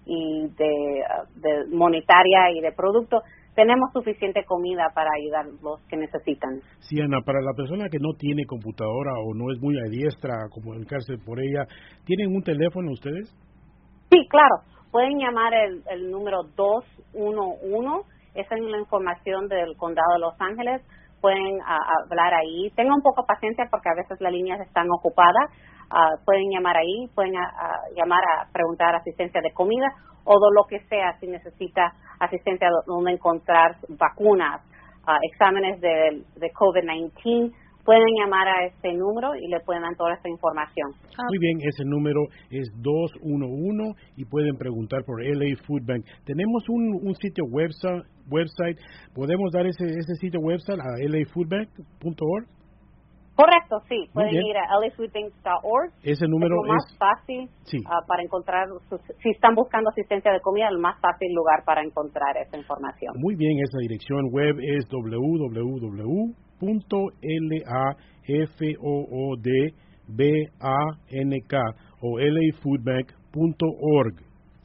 y de, uh, de monetaria y de productos, tenemos suficiente comida para ayudar a los que necesitan. Sí, Ana, para la persona que no tiene computadora o no es muy adiestra a comunicarse por ella, ¿tienen un teléfono ustedes? Sí, claro. Pueden llamar el, el número dos uno uno, esa es la información del condado de Los Ángeles. Pueden uh, hablar ahí. Tengan un poco de paciencia porque a veces las líneas están ocupadas. Uh, pueden llamar ahí, pueden uh, uh, llamar a preguntar asistencia de comida o de lo que sea, si necesita asistencia donde encontrar vacunas, uh, exámenes de, de COVID diecinueve. Pueden llamar a este número y le pueden dar toda esta información. Muy bien, ese número es dos uno uno y pueden preguntar por L A Food Bank. Tenemos un, un sitio website, website, ¿podemos dar ese, ese sitio website a L A food bank punto org? Correcto, sí. Pueden ir a L A food bank punto org. Ese número es lo más es fácil sí. uh, para encontrar, sus, si están buscando asistencia de comida, el más fácil lugar para encontrar esa información. Muy bien, esa dirección web es w w w punto l a f o o d b a n k o l a food bank punto org.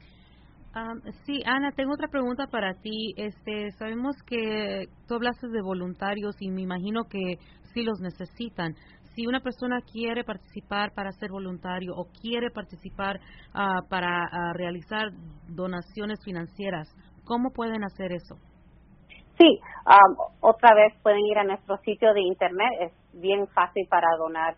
Um, sí, Ana, tengo otra pregunta para ti. Este, sabemos que tú hablaste de voluntarios y me imagino que sí los necesitan. Si una persona quiere participar para ser voluntario o quiere participar uh, para uh, realizar donaciones financieras, ¿cómo pueden hacer eso? Sí, um, otra vez pueden ir a nuestro sitio de internet. Es bien fácil para donar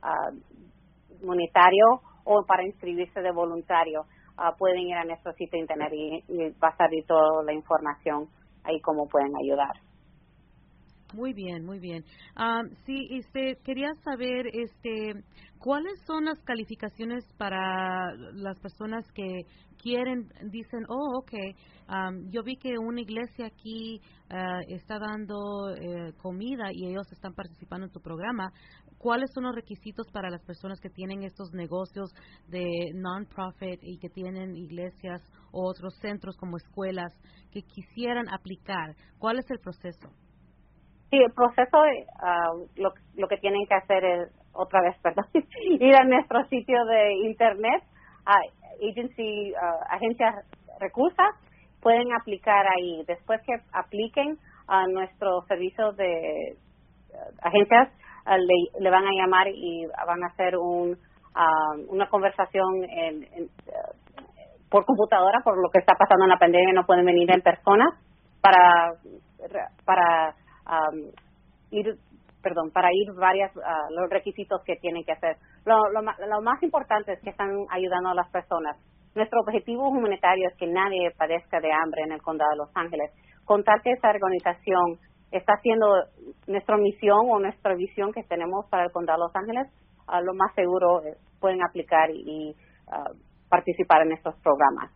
uh, monetario o para inscribirse de voluntario. Uh, pueden ir a nuestro sitio de internet y, y va a salir toda la información ahí cómo pueden ayudar. Muy bien, muy bien. Um, sí, este, quería saber, este, ¿cuáles son las calificaciones para las personas que quieren, dicen, oh, okay, um, yo vi que una iglesia aquí uh, está dando uh, comida y ellos están participando en tu programa? ¿Cuáles son los requisitos para las personas que tienen estos negocios de non-profit y que tienen iglesias o otros centros como escuelas que quisieran aplicar? ¿Cuál es el proceso? Sí, el proceso, uh, lo, lo que tienen que hacer es, otra vez, perdón, ir a nuestro sitio de internet, uh, agency, uh, agencias recursos, pueden aplicar ahí. Después que apliquen a nuestro servicio de uh, agencias, uh, le, le van a llamar y van a hacer un uh, una conversación en, en, uh, por computadora, por lo que está pasando en la pandemia, no pueden venir en persona para para Um, ir, perdón, para ir varias uh, los requisitos que tienen que hacer. Lo, lo, lo más importante es que están ayudando a las personas. Nuestro objetivo humanitario es que nadie padezca de hambre en el condado de Los Ángeles. Contar que esta organización está haciendo nuestra misión o nuestra visión que tenemos para el condado de Los Ángeles, uh, lo más seguro es, pueden aplicar y, y uh, participar en estos programas.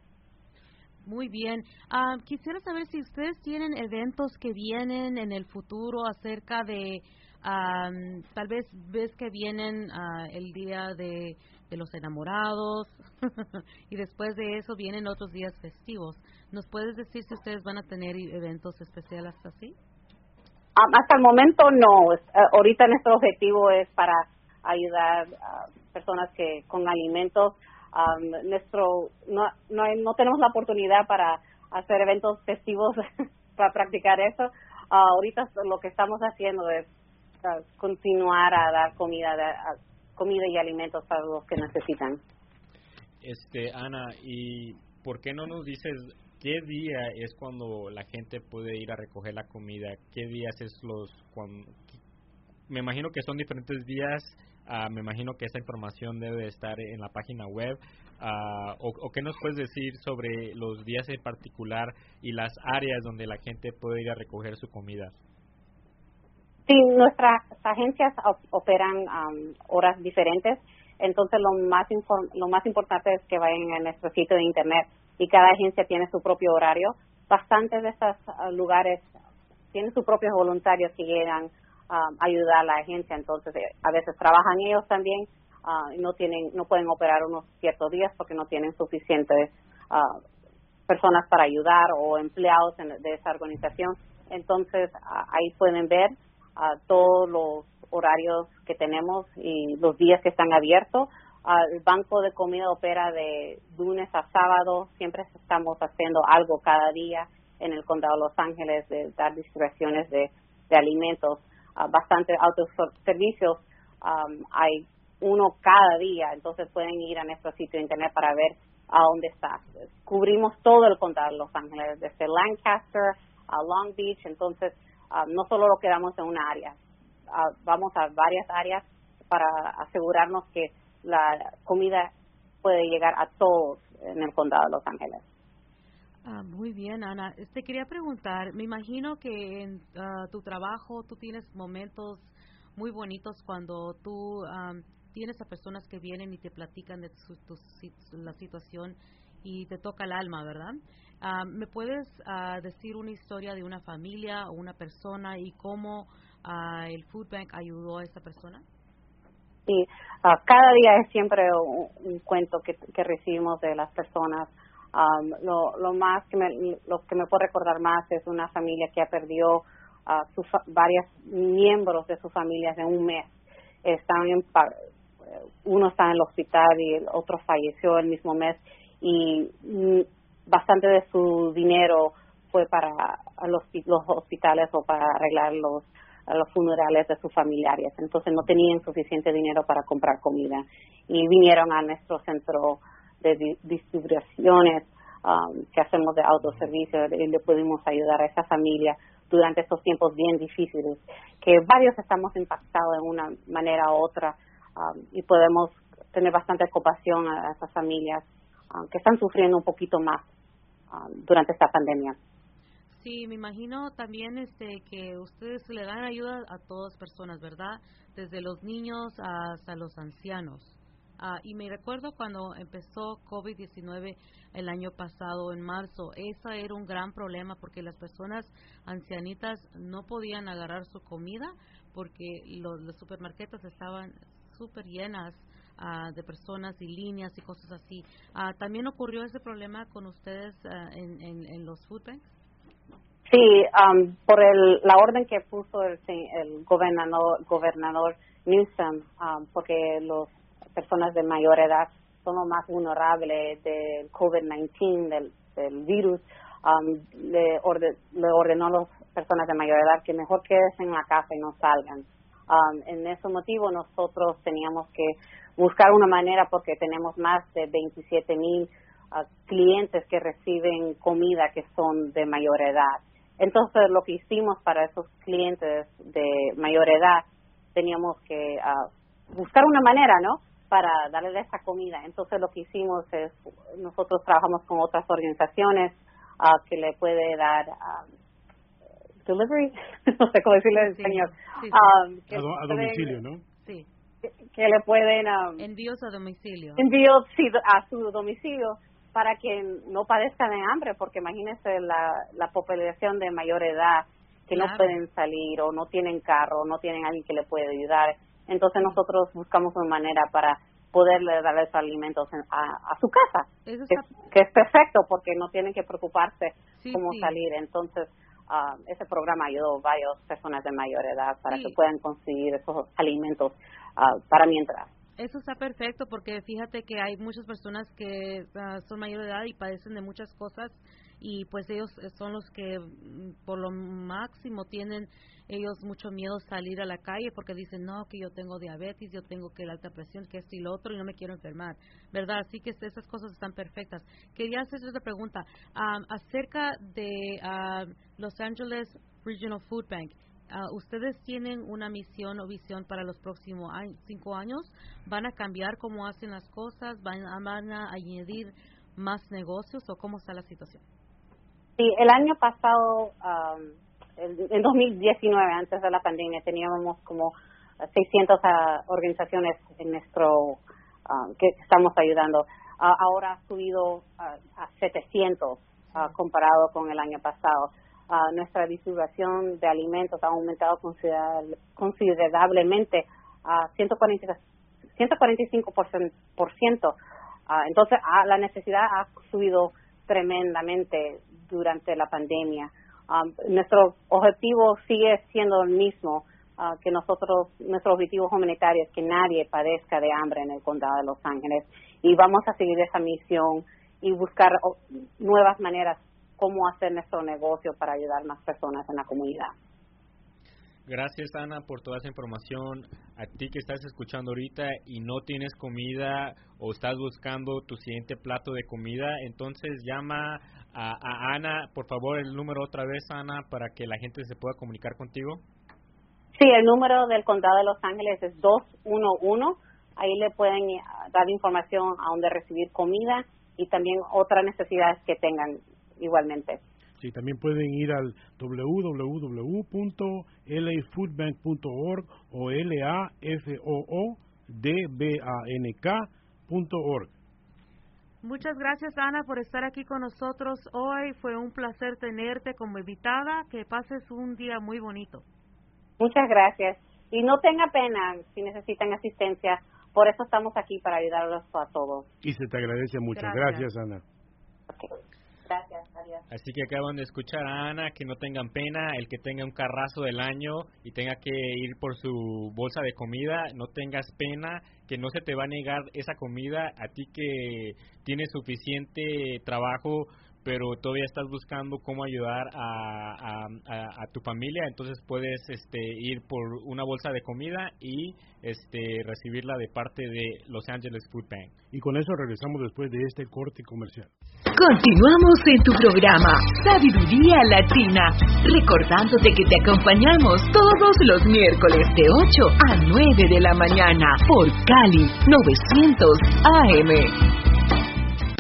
Muy bien. Uh, quisiera saber si ustedes tienen eventos que vienen en el futuro acerca de, um, tal vez ves que vienen uh, el día de, de los enamorados y después de eso vienen otros días festivos. ¿Nos puedes decir si ustedes van a tener eventos especiales así? Um, hasta el momento no. Uh, ahorita nuestro objetivo es para ayudar a personas que con alimentos. Um, nuestro no, no no tenemos la oportunidad para hacer eventos festivos para practicar eso. Uh, ahorita lo que estamos haciendo es uh, continuar a dar comida de, a, comida y alimentos para los que necesitan. Este Ana, ¿y por qué no nos dices qué día es cuando la gente puede ir a recoger la comida? ¿Qué días es los cuando, me imagino que son diferentes días? Uh, me imagino que esa información debe estar en la página web. Uh, o, ¿O qué nos puedes decir sobre los días en particular y las áreas donde la gente puede ir a recoger su comida? Sí, nuestras agencias operan um, horas diferentes, entonces lo más inform- lo más importante es que vayan a nuestro sitio de internet y cada agencia tiene su propio horario. Bastantes de estos uh, lugares tienen sus propios voluntarios que llegan Um, ayudar a la agencia, entonces eh, a veces trabajan ellos también uh, y no tienen no pueden operar unos ciertos días porque no tienen suficientes uh, personas para ayudar o empleados en, de esa organización. Entonces uh, ahí pueden ver uh, todos los horarios que tenemos y los días que están abiertos. Uh, el banco de comida opera de lunes a sábado, siempre estamos haciendo algo cada día en el condado de Los Ángeles de dar distribuciones de, de alimentos. Uh, bastante autoservicios, um, hay uno cada día, entonces pueden ir a nuestro sitio de internet para ver a dónde está. Cubrimos todo el condado de Los Ángeles, desde Lancaster a Long Beach, entonces uh, no solo lo quedamos en una área, uh, vamos a varias áreas para asegurarnos que la comida puede llegar a todos en el condado de Los Ángeles. Ah, muy bien, Ana. Te quería preguntar, me imagino que en uh, tu trabajo tú tienes momentos muy bonitos cuando tú um, tienes a personas que vienen y te platican de su, tu, la situación y te toca el alma, ¿verdad? Uh, ¿Me puedes uh, decir una historia de una familia o una persona y cómo uh, el Food Bank ayudó a esa persona? Sí, uh, cada día es siempre un, un cuento que, que recibimos de las personas. Um, lo, lo más que me, lo que me puedo recordar más es una familia que ha perdido uh, sus varios miembros de su familia en un mes. Están en, uno está en el hospital y el otro falleció el mismo mes y mm, bastante de su dinero fue para los, los hospitales o para arreglar los, los funerales de sus familiares. Entonces no tenían suficiente dinero para comprar comida y vinieron a nuestro centro de di- distribuciones um, que hacemos de autoservicio y le pudimos ayudar a esa familia durante estos tiempos bien difíciles, que varios estamos impactados en una manera u otra um, y podemos tener bastante compasión a esas familias um, que están sufriendo un poquito más um, durante esta pandemia. Sí, me imagino también este que ustedes le dan ayuda a todas personas, ¿verdad? Desde los niños hasta los ancianos. Uh, y me recuerdo cuando empezó COVID diecinueve el año pasado, en marzo, ese era un gran problema porque las personas ancianitas no podían agarrar su comida porque los, los supermercados estaban súper llenas uh, de personas y líneas y cosas así. Uh, ¿También ocurrió ese problema con ustedes uh, en, en, en los food banks? Sí, um, por el, la orden que puso el, el gobernador, gobernador Newsom, um, porque los personas de mayor edad son los más vulnerables del COVID diecinueve, del, del virus, um, le, orde, le ordenó a las personas de mayor edad que mejor quédense en la casa y no salgan. Um, en ese motivo nosotros teníamos que buscar una manera, porque tenemos más de veintisiete mil uh, clientes que reciben comida que son de mayor edad. Entonces lo que hicimos para esos clientes de mayor edad, teníamos que uh, buscar una manera, ¿no?, para darle esa comida. Entonces lo que hicimos es, nosotros trabajamos con otras organizaciones uh, que le puede dar um, delivery, no sé cómo decirlo en sí, español. Sí, sí. Um, que a, do, a domicilio, ¿no? Sí. Que, que le pueden... Um, envíos a domicilio. Envíos sí, a su domicilio para que no padezcan de hambre, porque imagínense la, la población de mayor edad que claro. no pueden salir o no tienen carro, o no tienen alguien que le puede ayudar. Entonces nosotros buscamos una manera para poderle dar esos alimentos a, a su casa, Eso que, que es perfecto porque no tienen que preocuparse sí, cómo sí. salir. Entonces uh, ese programa ayudó a varias personas de mayor edad para sí. que puedan conseguir esos alimentos uh, para mientras. Eso está perfecto porque fíjate que hay muchas personas que uh, son mayor de edad y padecen de muchas cosas y pues ellos son los que por lo máximo tienen ellos mucho miedo salir a la calle porque dicen, no, que yo tengo diabetes, yo tengo que la alta presión, que esto y lo otro y no me quiero enfermar, ¿verdad? Así que esas cosas están perfectas. Quería hacerles otra pregunta um, acerca de uh, Los Angeles Regional Food Bank. Uh, ¿Ustedes tienen una misión o visión para los próximos años, cinco años? ¿Van a cambiar cómo hacen las cosas? ¿Van a, van a añadir más negocios o cómo está la situación? Sí, el año pasado, um, en dos mil diecinueve, antes de la pandemia, teníamos como seiscientas uh, organizaciones en nuestro uh, que estamos ayudando. Uh, ahora ha subido uh, a setecientos uh, comparado con el año pasado. Uh, nuestra distribución de alimentos ha aumentado consideral, considerablemente a ciento cuarenta, ciento cuarenta y cinco por ciento. Uh, entonces, uh, la necesidad ha subido tremendamente durante la pandemia. Um, nuestro objetivo sigue siendo el mismo, uh, que nosotros, nuestro objetivo humanitario es que nadie padezca de hambre en el condado de Los Ángeles, y vamos a seguir esa misión y buscar oh, nuevas maneras cómo hacer nuestro negocio para ayudar a más personas en la comunidad. Gracias, Ana, por toda esa información. A ti que estás escuchando ahorita y no tienes comida o estás buscando tu siguiente plato de comida, entonces llama a, a Ana, por favor, el número otra vez, Ana, para que la gente se pueda comunicar contigo. Sí, el número del condado de Los Ángeles es dos uno uno. Ahí le pueden dar información a dónde recibir comida y también otras necesidades que tengan igualmente. Sí, también pueden ir al doble u doble u doble u punto l a food bank punto org o L A F O O D B A N K punto org. Muchas gracias, Ana, por estar aquí con nosotros hoy. Fue un placer tenerte como invitada. Que pases un día muy bonito. Muchas gracias. Y no tenga pena si necesitan asistencia. Por eso estamos aquí, para ayudarlos a todos. Y se te agradece mucho. Gracias, gracias Ana. Okay. Gracias, adiós. Así que acaban de escuchar a Ana, que no tengan pena, el que tenga un carrazo del año y tenga que ir por su bolsa de comida, no tengas pena, que no se te va a negar esa comida, a ti que tienes suficiente trabajo, pero todavía estás buscando cómo ayudar a, a, a, a tu familia, entonces puedes este, ir por una bolsa de comida y este, recibirla de parte de Los Angeles Food Bank. Y con eso regresamos después de este corte comercial. Continuamos en tu programa Sabiduría Latina, recordándote que te acompañamos todos los miércoles de ocho a nueve de la mañana por Cali novecientos A M. Haz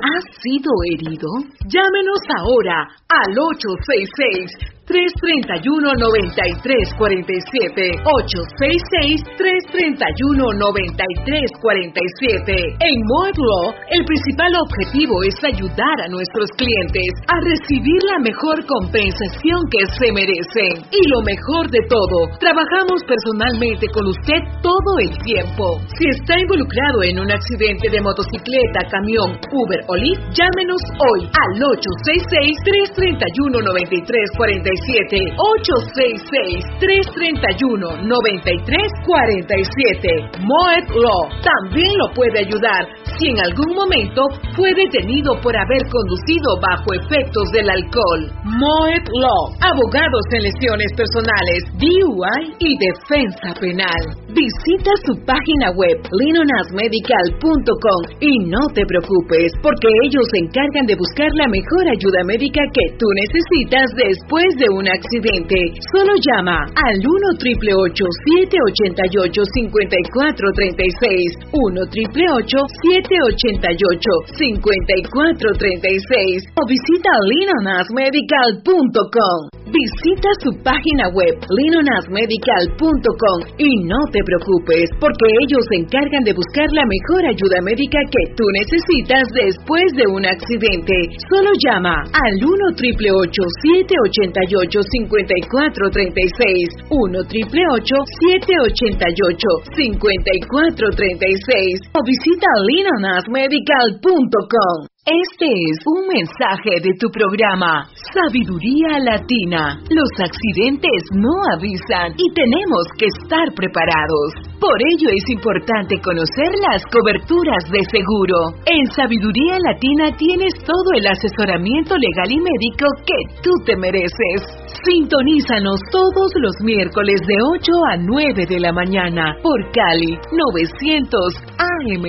sido herido? Llámenos ahora al ocho seis seis, tres tres uno, nueve tres cuatro siete, ocho seis seis, tres tres uno, nueve tres cuatro siete. En Moed Law, el principal objetivo es ayudar a nuestros clientes a recibir la mejor compensación que se merecen. Y lo mejor de todo, trabajamos personalmente con usted todo el tiempo. Si está involucrado en un accidente de motocicleta, camión, Uber o Lyft, llámenos hoy al ocho seis seis, tres tres uno, nueve tres cuatro siete, ocho seis seis, tres tres uno, nueve tres cuatro siete. Moed Law también lo puede ayudar si en algún momento fue detenido por haber conducido bajo efectos del alcohol. Moed Law, abogados en lesiones personales, D U I y defensa penal. Visita su página web linonas medical punto com y no te preocupes, porque ellos se encargan de buscar la mejor ayuda médica que tú necesitas después de un accidente. Solo llama al uno ocho ocho ocho, siete ocho ocho, cinco cuatro tres seis, uno ocho ocho ocho, siete ocho ocho, cinco cuatro tres seis o visita linonas medical punto com. Visita su página web linonas medical punto com y no te preocupes, porque ellos se encargan de buscar la mejor ayuda médica que tú necesitas después de un accidente. Solo llama al uno ocho ocho ocho, siete ocho ocho, cinco cuatro tres seis, uno ocho ocho ocho, siete ocho ocho, cinco cuatro tres seis o visita linonas medical punto com. Este es un mensaje de tu programa Sabiduría Latina. Los accidentes no avisan y tenemos que estar preparados. Por ello es importante conocer las coberturas de seguro. En Sabiduría Latina tienes todo el asesoramiento legal y médico que tú te mereces. Sintonízanos todos los miércoles de ocho a nueve de la mañana por Cali novecientos A M.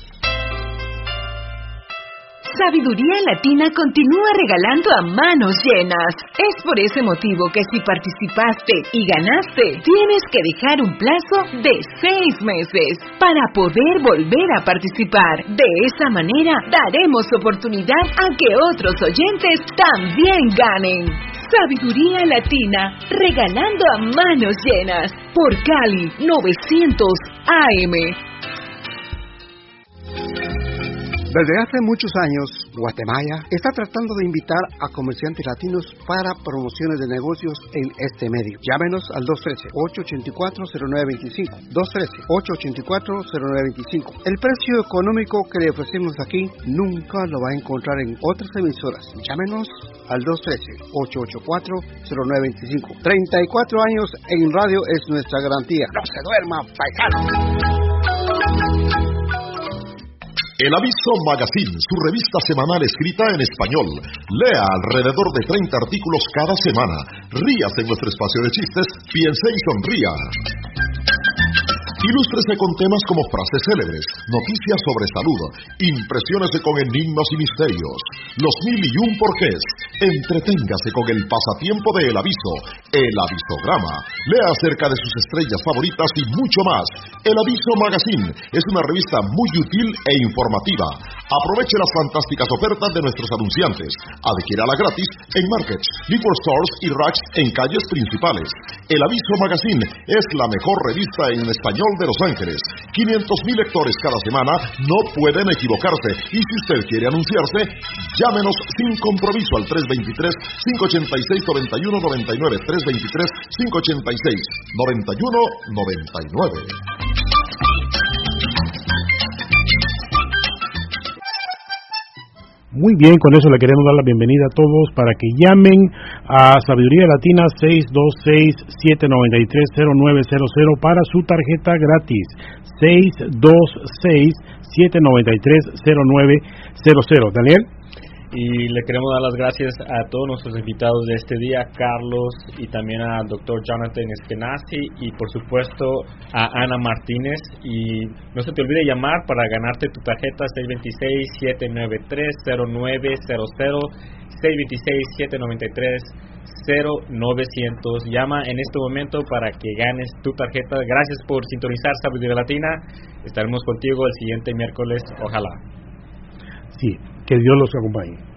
Sabiduría Latina continúa regalando a manos llenas. Es por ese motivo que si participaste y ganaste, tienes que dejar un plazo de seis meses para poder volver a participar. De esa manera, daremos oportunidad a que otros oyentes también ganen. Sabiduría Latina, regalando a manos llenas por Cali novecientos A M. Desde hace muchos años, Guatemala está tratando de invitar a comerciantes latinos para promociones de negocios en este medio. Llámenos al dos uno tres, ocho ocho cuatro, cero nueve dos cinco, dos uno tres, ocho ocho cuatro, cero nueve dos cinco. El precio económico que le ofrecemos aquí nunca lo va a encontrar en otras emisoras. Llámenos al dos uno tres, ocho ocho cuatro, cero nueve dos cinco. treinta y cuatro años en radio es nuestra garantía. ¡No se duerma, paisano! El Aviso Magazine, su revista semanal escrita en español. Lea alrededor de treinta artículos cada semana. Ríase en nuestro espacio de chistes, piense y sonría. Ilústrese con temas como frases célebres, noticias sobre salud, impresiónese con enigmas y misterios, los mil y un porqués. Entreténgase con el pasatiempo de El Aviso, el avisograma. Lea acerca de sus estrellas favoritas y mucho más. El Aviso Magazine es una revista muy útil e informativa. Aproveche las fantásticas ofertas de nuestros anunciantes. Adquiérala gratis en markets, liquor stores y racks en calles principales. El Aviso Magazine es la mejor revista en español de Los Ángeles. quinientos mil lectores cada semana, no pueden equivocarse. Y si usted quiere anunciarse, llámenos sin compromiso al tres dos tres, cinco ocho seis, nueve uno nueve nueve, tres dos tres, cinco ocho seis, nueve uno nueve nueve. Muy bien, con eso le queremos dar la bienvenida a todos para que llamen a Sabiduría Latina seis dos seis, siete nueve tres, cero nueve cero cero para su tarjeta gratis. seis dos seis, siete nueve tres, cero nueve cero cero. Daniel. Y le queremos dar las gracias a todos nuestros invitados de este día, Carlos y también a doctor Jonathan Eskenazi y por supuesto a Ana Martínez. Y no se te olvide llamar para ganarte tu tarjeta seis dos seis, siete nueve tres, cero nueve cero cero, seis dos seis, siete nueve tres, cero nueve cero cero. Llama en este momento para que ganes tu tarjeta. Gracias por sintonizar Sabiduría Latina. Estaremos contigo el siguiente miércoles, ojalá. Sí. Que Dios los acompañe.